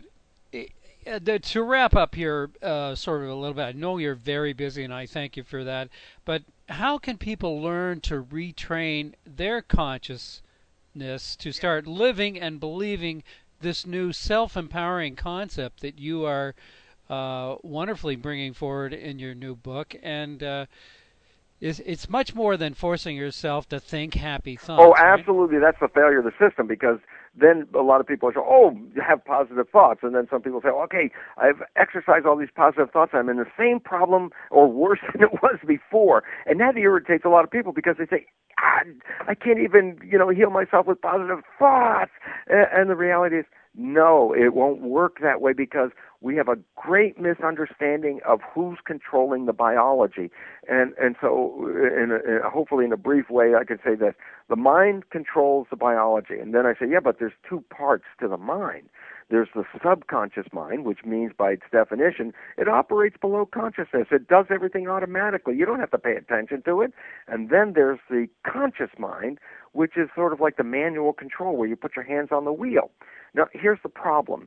to wrap up here sort of a little bit, I know you're very busy and I thank you for that, but how can people learn to retrain their consciousness to start living and believing this new self-empowering concept that you are wonderfully bringing forward in your new book? And it's much more than forcing yourself to think happy thoughts. Oh, absolutely. Right? That's the failure of the system, because then a lot of people say, oh, you have positive thoughts. And then some people say, okay, I've exercised all these positive thoughts. I'm in the same problem or worse than it was before. And that irritates a lot of people because they say, I can't even, heal myself with positive thoughts. And the reality is, no, it won't work that way because we have a great misunderstanding of who's controlling the biology. And so hopefully in a brief way I could say that the mind controls the biology. And then I say, yeah, but there's two parts to the mind. There's the subconscious mind, which means by its definition, it operates below consciousness. It does everything automatically. You don't have to pay attention to it. And then there's the conscious mind, which is sort of like the manual control where you put your hands on the wheel. Now, here's the problem.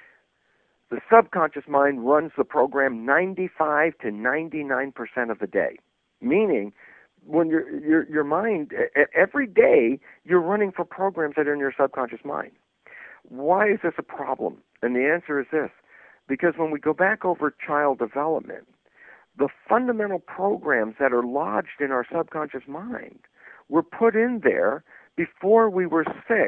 The subconscious mind runs the program 95 to 99% of the day, meaning when your mind, every day, you're running for programs that are in your subconscious mind. Why is this a problem? And the answer is this. Because when we go back over child development, the fundamental programs that are lodged in our subconscious mind were put in there before we were 6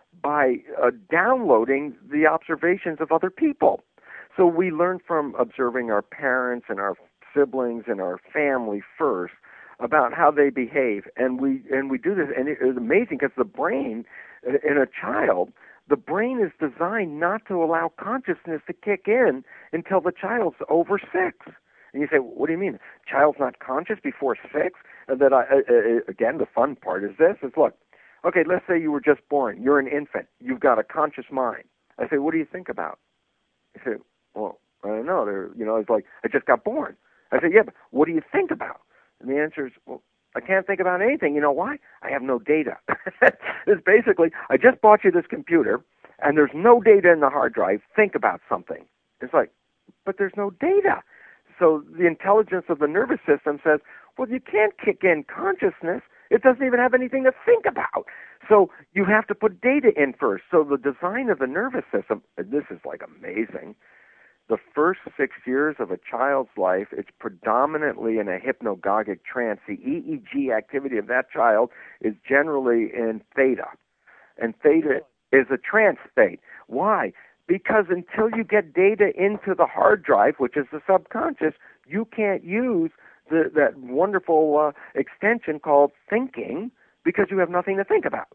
by downloading the observations of other people. So we learn from observing our parents and our siblings and our family first about how they behave, and we do this, and it is amazing because the brain in a child, the brain is designed not to allow consciousness to kick in until the child's over 6. And you say, what do you mean? Child's not conscious before 6? And then again, the fun part is this: is look, okay, let's say you were just born, you're an infant, you've got a conscious mind. I say, what do you think about? I say, well, I don't know. It's like I just got born. I say, yeah, but what do you think about? And the answer is, well, I can't think about anything. You know why? I have no data. It's basically, I just bought you this computer, and there's no data in the hard drive. Think about something. It's like, but there's no data. So the intelligence of the nervous system says, well, you can't kick in consciousness. It doesn't even have anything to think about. So you have to put data in first. So the design of the nervous system, and this is like amazing, the first 6 years of a child's life, it's predominantly in a hypnagogic trance. The EEG activity of that child is generally in theta. And theta is a trance state. Why? Because until you get data into the hard drive, which is the subconscious, you can't use that wonderful extension called thinking because you have nothing to think about.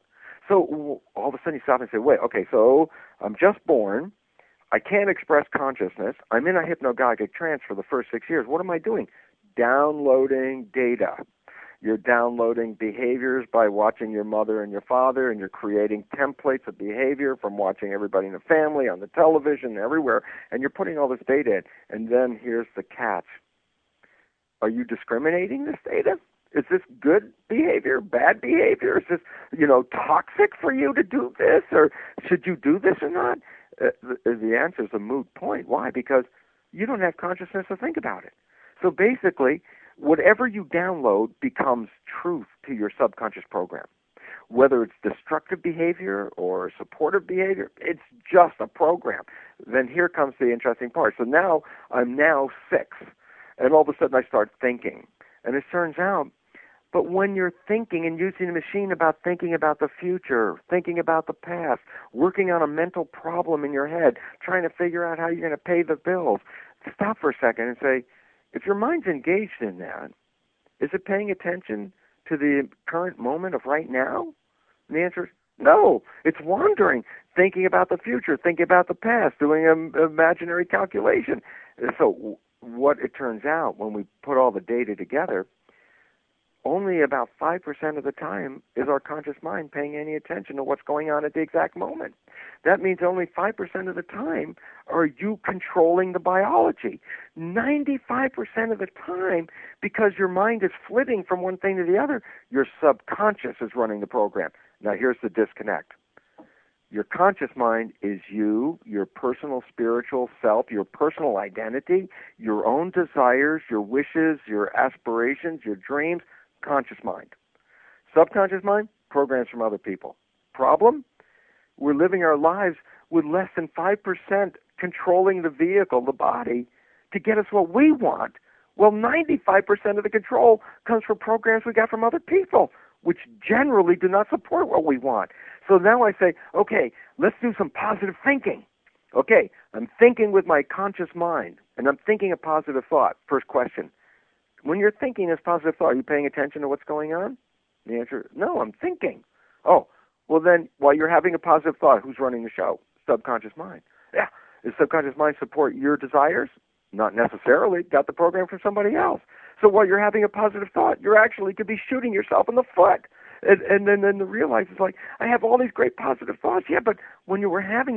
So all of a sudden you stop and say, wait, okay, so I'm just born. I can't express consciousness. I'm in a hypnagogic trance for the first 6 years. What am I doing? Downloading data. You're downloading behaviors by watching your mother and your father, and you're creating templates of behavior from watching everybody in the family, on the television, everywhere, and you're putting all this data in. And then here's the catch. Are you discriminating this data? Is this good behavior, bad behavior? Is this, toxic for you to do this, or should you do this or not? The answer is a moot point. Why? Because you don't have consciousness to think about it. So basically, whatever you download becomes truth to your subconscious program. Whether it's destructive behavior or supportive behavior, it's just a program. Then here comes the interesting part. So now I'm 6, and all of a sudden I start thinking. And it turns out, but when you're thinking and using the machine about thinking about the future, thinking about the past, working on a mental problem in your head, trying to figure out how you're going to pay the bills, stop for a second and say, if your mind's engaged in that, is it paying attention to the current moment of right now? And the answer is no. It's wandering, thinking about the future, thinking about the past, doing an imaginary calculation. So what it turns out, when we put all the data together, only about 5% of the time is our conscious mind paying any attention to what's going on at the exact moment. That means only 5% of the time are you controlling the biology. 95% of the time, because your mind is flitting from one thing to the other, your subconscious is running the program. Now here's the disconnect. Your conscious mind is you, your personal spiritual self, your personal identity, your own desires, your wishes, your aspirations, your dreams. Conscious mind. Subconscious mind, programs from other people. Problem? We're living our lives with less than 5% controlling the vehicle, the body, to get us what we want. Well, 95% of the control comes from programs we got from other people, which generally do not support what we want. So now I say, okay, let's do some positive thinking. Okay, I'm thinking with my conscious mind, and I'm thinking a positive thought. First question. When you're thinking this positive thought, are you paying attention to what's going on? The answer is, no, I'm thinking. Oh, well then, while you're having a positive thought, who's running the show? Subconscious mind. Yeah. Does subconscious mind support your desires? Not necessarily. Got the program from somebody else. So while you're having a positive thought, you actually could be shooting yourself in the foot. And then the real life is like, I have all these great positive thoughts. Yeah, but when you were having them,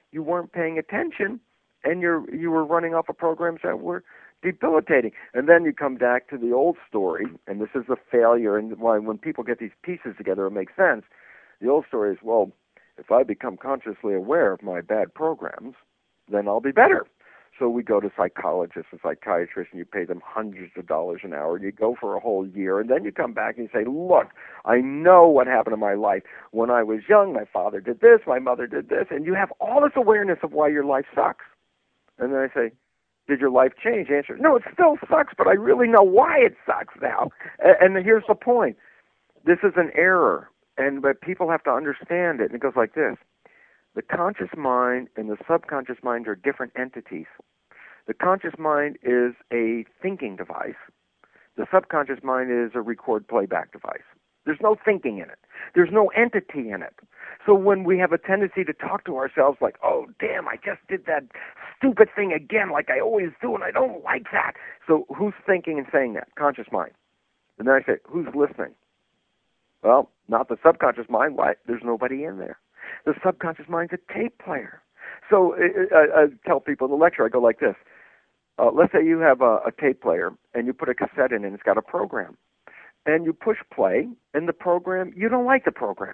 you weren't paying attention, and you were running off of programs that were debilitating. And then you come back to the old story, and this is the failure, and why when people get these pieces together, it makes sense. The old story is, well, if I become consciously aware of my bad programs, then I'll be better. So we go to psychologists and psychiatrists, and you pay them hundreds of dollars an hour, and you go for a whole year, and then you come back and you say, look, I know what happened in my life. When I was young, my father did this, my mother did this, and you have all this awareness of why your life sucks. And then I say, did your life change? Answer, no, it still sucks, but I really know why it sucks now. And here's the point. This is an error, but people have to understand it, and it goes like this. The conscious mind and the subconscious mind are different entities. The conscious mind is a thinking device. The subconscious mind is a record playback device. There's no thinking in it. There's no entity in it. So when we have a tendency to talk to ourselves like, oh, damn, I just did that stupid thing again like I always do, and I don't like that. So who's thinking and saying that? Conscious mind. And then I say, who's listening? Well, not the subconscious mind. Why? There's nobody in there. The subconscious mind's a tape player. So I tell people in the lecture, I go like this. Let's say you have a tape player, and you put a cassette in, and it's got a program. And you push play, and the program, you don't like the program.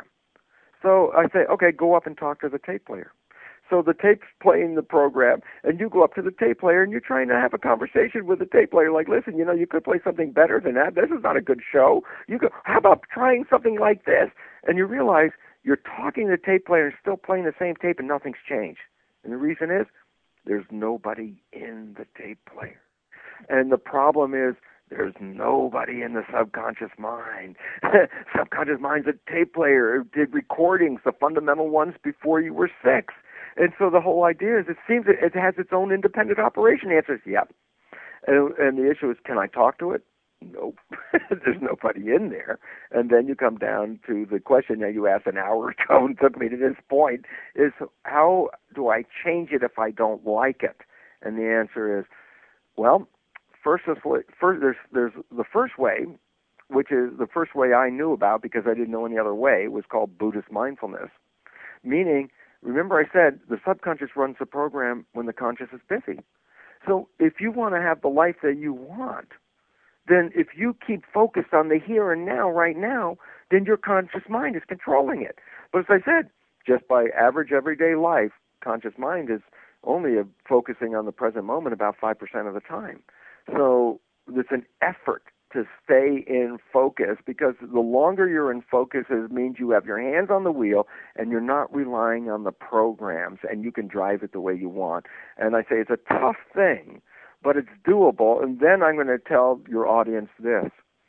So I say, okay, go up and talk to the tape player. So the tape's playing the program, and you go up to the tape player, and you're trying to have a conversation with the tape player, like, listen, you could play something better than that. This is not a good show. How about trying something like this? And you realize you're talking to the tape player and still playing the same tape, and nothing's changed. And the reason is there's nobody in the tape player. And the problem is there's nobody in the subconscious mind. Subconscious mind's a tape player. It did recordings, the fundamental ones before you were 6. And so the whole idea is it seems it has its own independent operation. The answer is yep. And the issue is, can I talk to it? Nope. There's nobody in there. And then you come down to the question that you asked an hour ago and took me to this point, is how do I change it if I don't like it? And the answer is, well, there's the first way, which is the first way I knew about because I didn't know any other way, was called Buddhist mindfulness. Meaning, remember I said the subconscious runs the program when the conscious is busy. So if you want to have the life that you want, then if you keep focused on the here and now, right now, then your conscious mind is controlling it. But as I said, just by average everyday life, conscious mind is only focusing on the present moment about 5% of the time. So it's an effort to stay in focus, because the longer you're in focus, it means you have your hands on the wheel and you're not relying on the programs, and you can drive it the way you want. And I say it's a tough thing, but it's doable. And then I'm going to tell your audience this.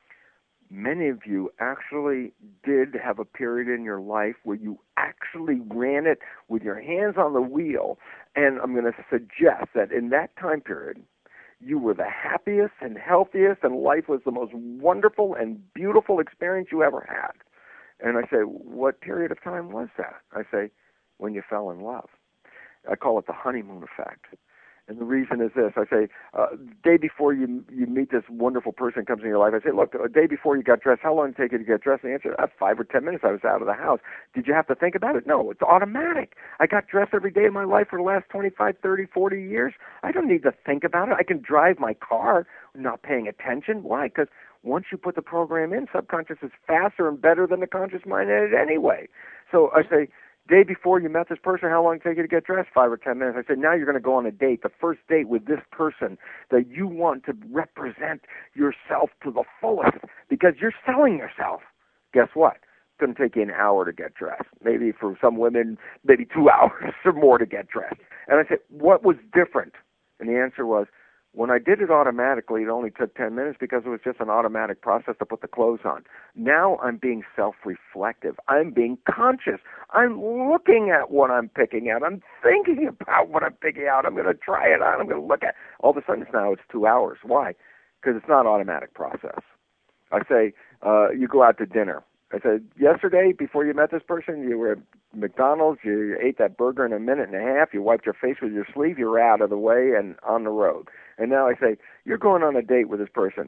Many of you actually did have a period in your life where you actually ran it with your hands on the wheel. And I'm going to suggest that in that time period, you were the happiest and healthiest, and life was the most wonderful and beautiful experience you ever had. And I say, what period of time was that? I say, when you fell in love. I call it the honeymoon effect. And the reason is this. I say, day before you meet this wonderful person that comes in your life, I say, look, a day before you got dressed, how long did it take you to get dressed? And the answer, 5 or 10 minutes. I was out of the house. Did you have to think about it? No, it's automatic. I got dressed every day of my life for the last 25, 30, 40 years. I don't need to think about it. I can drive my car not paying attention. Why? Because once you put the program in, subconscious is faster and better than the conscious mind at it anyway. So I say, day before you met this person, how long did it take you to get dressed? 5 or 10 minutes. I said, now you're going to go on a date, the first date with this person that you want to represent yourself to the fullest, because you're selling yourself. Guess what? It's going to take you an hour to get dressed. Maybe for some women, maybe 2 hours or more to get dressed. And I said, what was different? And the answer was, when I did it automatically, it only took 10 minutes because it was just an automatic process to put the clothes on. Now I'm being self-reflective. I'm being conscious. I'm looking at what I'm picking out. I'm thinking about what I'm picking out. I'm going to try it on. I'm going to look at it. All of a sudden, now it's 2 hours. Why? Because it's not an automatic process. I say, you go out to dinner. I said, yesterday, before you met this person, you were at McDonald's, you ate that burger in a minute and a half, you wiped your face with your sleeve, you were out of the way and on the road. And now I say, you're going on a date with this person.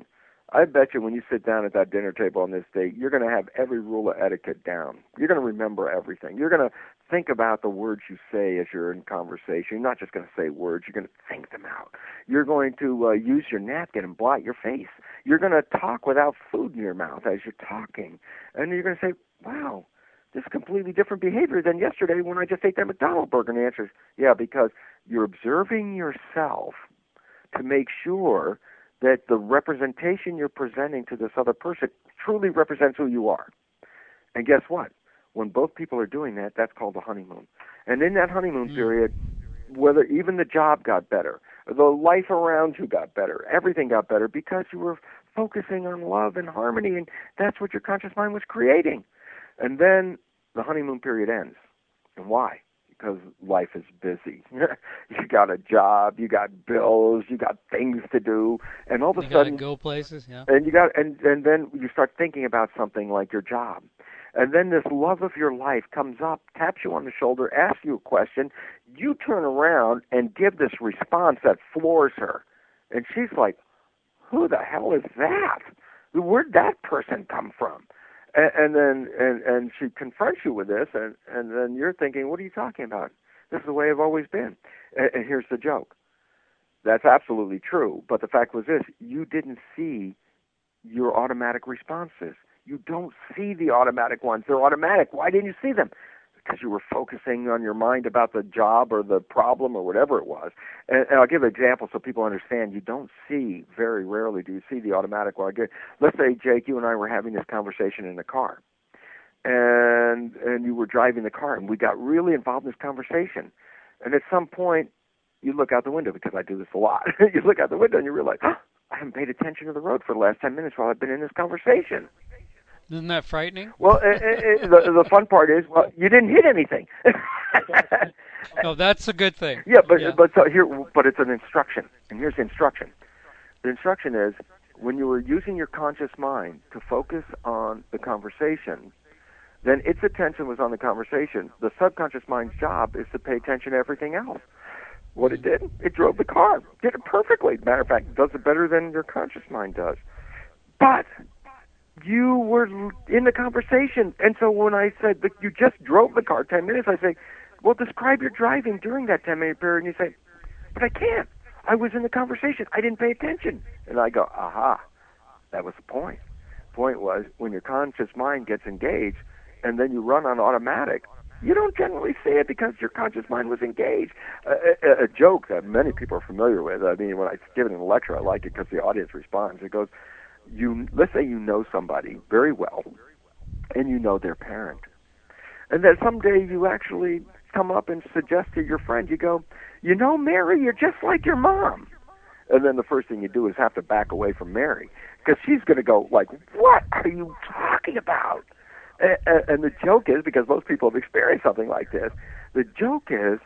I bet you when you sit down at that dinner table on this date, you're going to have every rule of etiquette down. You're going to remember everything. You're going to think about the words you say as you're in conversation. You're not just going to say words. You're going to think them out. You're going to use your napkin and blot your face. You're going to talk without food in your mouth as you're talking. And you're going to say, wow, this is completely different behavior than yesterday when I just ate that McDonald's burger. And the answer is, yeah, because you're observing yourself to make sure that the representation you're presenting to this other person truly represents who you are. And guess what? When both people are doing that, that's called a honeymoon. And in that honeymoon period, whether even the job got better, the life around you got better, everything got better because you were focusing on love and harmony, and that's what your conscious mind was creating. And then the honeymoon period ends. And why? Because life is busy. You got a job, you got bills, you got things to do, and all of a sudden you go places, yeah. And and then you start thinking about something like your job. And then this love of your life comes up, taps you on the shoulder, asks you a question. You turn around and give this response that floors her. And she's like, who the hell is that? Where'd that person come from? And then she confronts you with this, and then you're thinking, what are you talking about? This is the way I've always been. And here's the joke. That's absolutely true, but the fact was this, you didn't see your automatic responses. You don't see the automatic ones. They're automatic. Why didn't you see them? Because you were focusing on your mind about the job or the problem or whatever it was. And I'll give an example so people understand. You don't see, very rarely do you see the automatic one. Let's say, Jake, you and I were having this conversation in the car. And you were driving the car, and we got really involved in this conversation. And at some point, you look out the window, because I do this a lot. You look out the window and you realize, I haven't paid attention to the road for the last 10 minutes while I've been in this conversation. Isn't that frightening? Well, the fun part is, well, you didn't hit anything. No, that's a good thing. Yeah, but it's an instruction, and here's the instruction. The instruction is, when you were using your conscious mind to focus on the conversation, then its attention was on the conversation. The subconscious mind's job is to pay attention to everything else. What it did, it drove the car, did it perfectly. Matter of fact, it does it better than your conscious mind does. But you were in the conversation, and so when I said that you just drove the car 10 minutes, I say, well, describe your driving during that 10-minute period, and you say, but I can't. I was in the conversation. I didn't pay attention. And I go, aha, that was the point. The point was, when your conscious mind gets engaged, and then you run on automatic, you don't generally see it because your conscious mind was engaged. A joke that many people are familiar with, I mean, when I give it in a lecture, I like it because the audience responds. It goes, let's say you know somebody very well, and you know their parent. And then someday you actually come up and suggest to your friend, you go, you know, Mary, you're just like your mom. And then the first thing you do is have to back away from Mary, because she's going to go like, what are you talking about? And the joke is, because most people have experienced something like this, the joke is,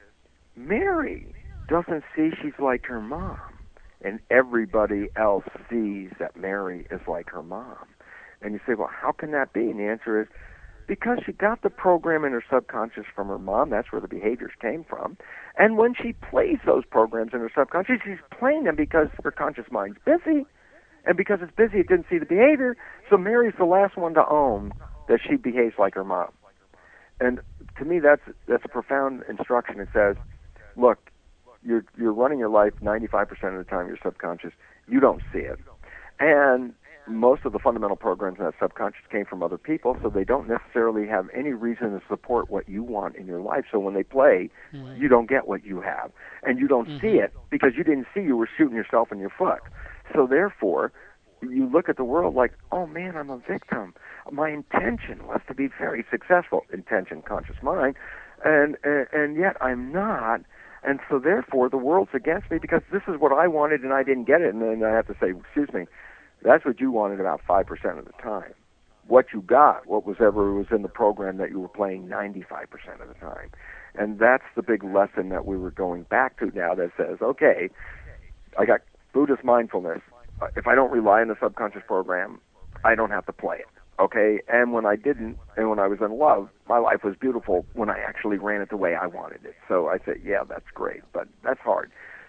Mary doesn't see she's like her mom, and everybody else sees that Mary is like her mom. And you say, well, how can that be? And the answer is, because she got the program in her subconscious from her mom. That's where the behaviors came from. And when she plays those programs in her subconscious, she's playing them because her conscious mind's busy. And because it's busy, it didn't see the behavior. So Mary's the last one to own that she behaves like her mom. And to me, that's a profound instruction. It says, look, you're running your life 95% of the time, you're subconscious. You don't see it. And most of the fundamental programs in that subconscious came from other people, so they don't necessarily have any reason to support what you want in your life. So when they play, you don't get what you have. And you don't see it because you didn't see you were shooting yourself in your foot. So therefore, you look at the world like, oh man, I'm a victim. My intention was to be very successful. Intention, conscious mind. And yet I'm not. And so therefore, the world's against me because this is what I wanted and I didn't get it. And then I have to say, excuse me, that's what you wanted about 5% of the time. What you got, what was ever was in the program that you were playing 95% of the time. And that's the big lesson that we were going back to now that says, okay, I got Buddhist mindfulness. If I don't rely on the subconscious program, I don't have to play it. Okay? And when I didn't, and when I was in love, my life was beautiful when I actually ran it the way I wanted it. So I said, yeah, that's great, but that's hard.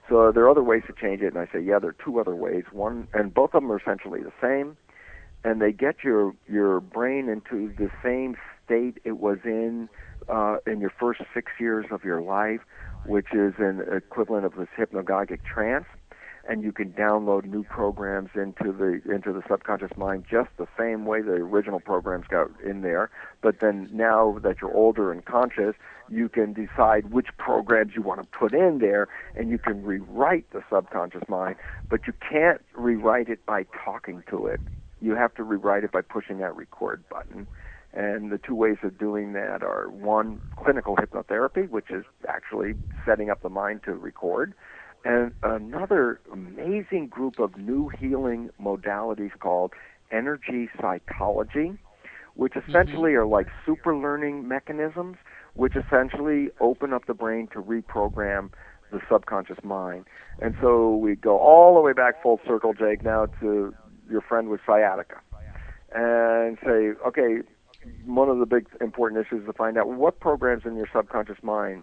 So there are other ways to change it, and I say, yeah, there are two other ways. One, and both of them are essentially the same, and they get your brain into the same state it was in your first 6 years of your life, which is an equivalent of this hypnagogic trance. And you can download new programs into the subconscious mind just the same way the original programs got in there. But then now that you're older and conscious, you can decide which programs you want to put in there, and you can rewrite the subconscious mind. But you can't rewrite it by talking to it. You have to rewrite it by pushing that record button. And the two ways of doing that are, one, clinical hypnotherapy, which is actually setting up the mind to record, and another amazing group of new healing modalities called energy psychology, which essentially are like super learning mechanisms, which essentially open up the brain to reprogram the subconscious mind. And so we go all the way back full circle, Jake, now to your friend with sciatica, and say, okay, one of the big important issues is to find out what programs in your subconscious mind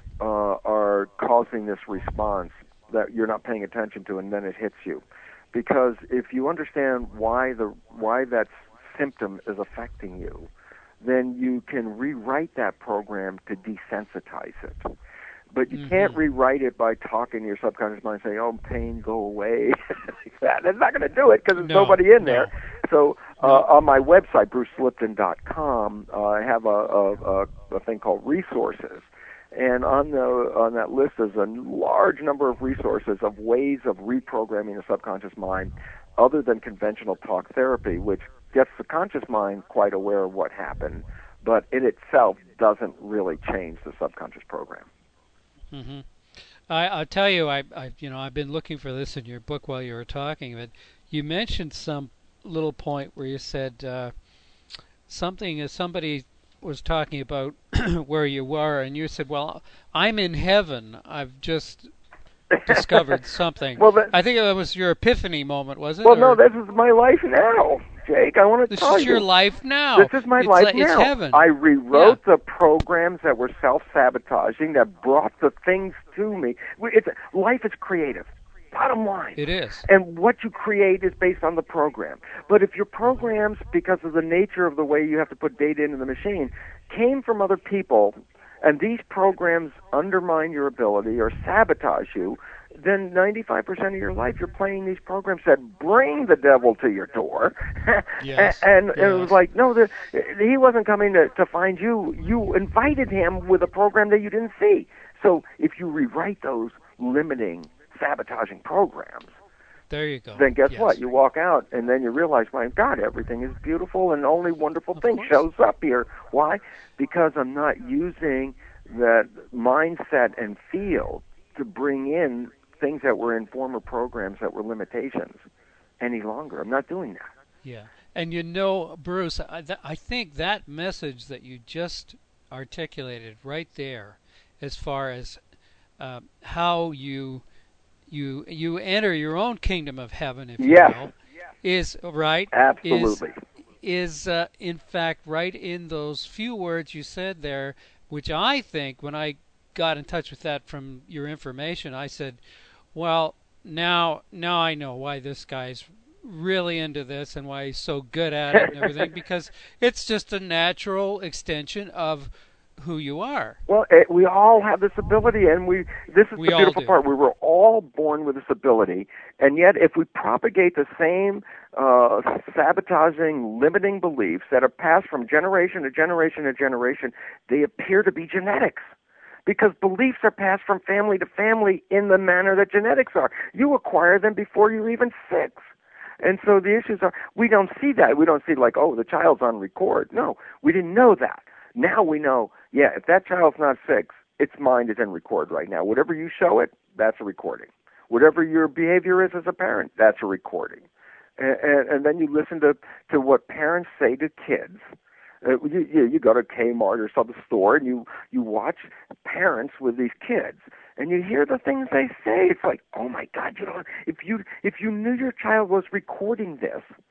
are causing this response that you're not paying attention to, and then it hits you. Because if you understand why that symptom is affecting you, then you can rewrite that program to desensitize it. But you can't rewrite it by talking to your subconscious mind, saying, "Oh, pain, go away." Like that. It's not going to do it because there's nobody in there. So on my website, brucelipton.com, I have a thing called resources. And on that list is a large number of resources of ways of reprogramming the subconscious mind other than conventional talk therapy, which gets the conscious mind quite aware of what happened, but in itself doesn't really change the subconscious program. Mm-hmm. I'll tell you, I've been looking for this in your book while you were talking, but you mentioned some little point where you said somebody was talking about where you were, and you said, well, I'm in heaven. I've just discovered something. Well, I think that was your epiphany moment, was it? Well, no, this is my life now, Jake. I want to tell you. This is your life now. This is my life now. It's heaven. I rewrote the programs that were self-sabotaging, that brought the things to me. Life is creative. Bottom line. It is. And what you create is based on the program. But if your programs, because of the nature of the way you have to put data into the machine, came from other people, and these programs undermine your ability or sabotage you, then 95% of your life you're playing these programs that bring the devil to your door. Yes. And it was like, no, he wasn't coming to find you. You invited him with a program that you didn't see. So if you rewrite those limiting, sabotaging programs, there you go. then guess what? You walk out and then you realize, my God, everything is beautiful and only wonderful thing shows up here. Why? Because I'm not using that mindset and feel to bring in things that were in former programs that were limitations any longer. I'm not doing that. Yeah. And Bruce, I think that message that you just articulated right there, as far as how you enter your own kingdom of heaven, if you will, is right. Absolutely. Is in fact right in those few words you said there, which I think when I got in touch with that from your information, I said, well, now I know why this guy's really into this and why he's so good at it and everything, because it's just a natural extension of who you are. Well, we all have this ability, and this is the beautiful part. We were all born with this ability, and yet if we propagate the same sabotaging, limiting beliefs that are passed from generation to generation to generation, they appear to be genetics. Because beliefs are passed from family to family in the manner that genetics are. You acquire them before you're even 6. And so the issues are, we don't see that. We don't see like, oh, the child's on record. No, we didn't know that. Now we know, if that child's not 6, its mind is in record right now. Whatever you show it, that's a recording. Whatever your behavior is as a parent, that's a recording. And then you listen to what parents say to kids. You go to Kmart or some store and you watch parents with these kids and you hear the things they say. It's like, oh my God, if you knew your child was recording this,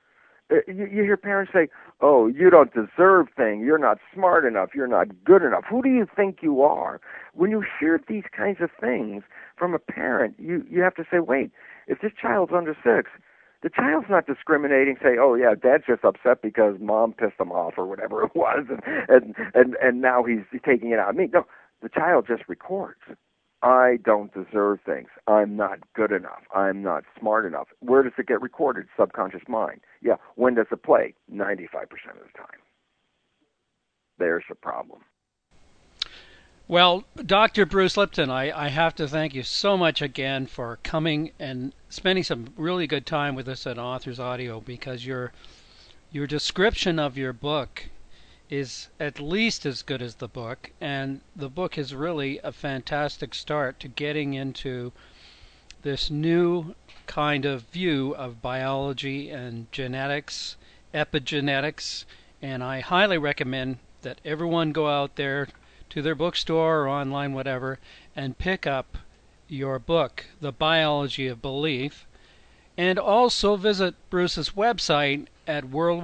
You hear parents say, "Oh, you don't deserve things. You're not smart enough. You're not good enough. Who do you think you are?" When you hear these kinds of things from a parent, you have to say, "Wait, if this child's under 6, the child's not discriminating. Say, oh yeah, Dad's just upset because Mom pissed him off or whatever it was, and now he's taking it out on me." No, the child just records. I don't deserve things. I'm not good enough. I'm not smart enough. Where does it get recorded? Subconscious mind. Yeah. When does it play? 95% of the time. There's the problem. Well, Dr. Bruce Lipton, I have to thank you so much again for coming and spending some really good time with us at Authors Audio, because your description of your book is at least as good as the book, and the book is really a fantastic start to getting into this new kind of view of biology and genetics, epigenetics, and I highly recommend that everyone go out there to their bookstore or online, whatever, and pick up your book, The Biology of Belief, and also visit Bruce's website at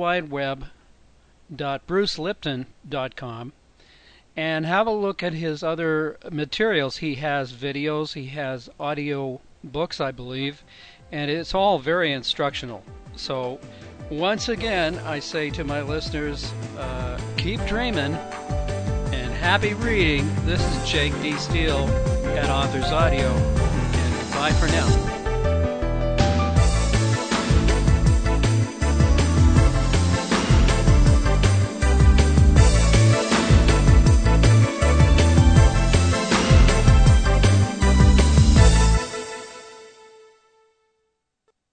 worldwideweb.brucelipton.com and have a look at his other materials. He has videos, he has audio books, I believe, and it's all very instructional. So once again, I say to my listeners, keep dreaming and happy reading. This is Jake D. Steele at Authors Audio, and bye for now.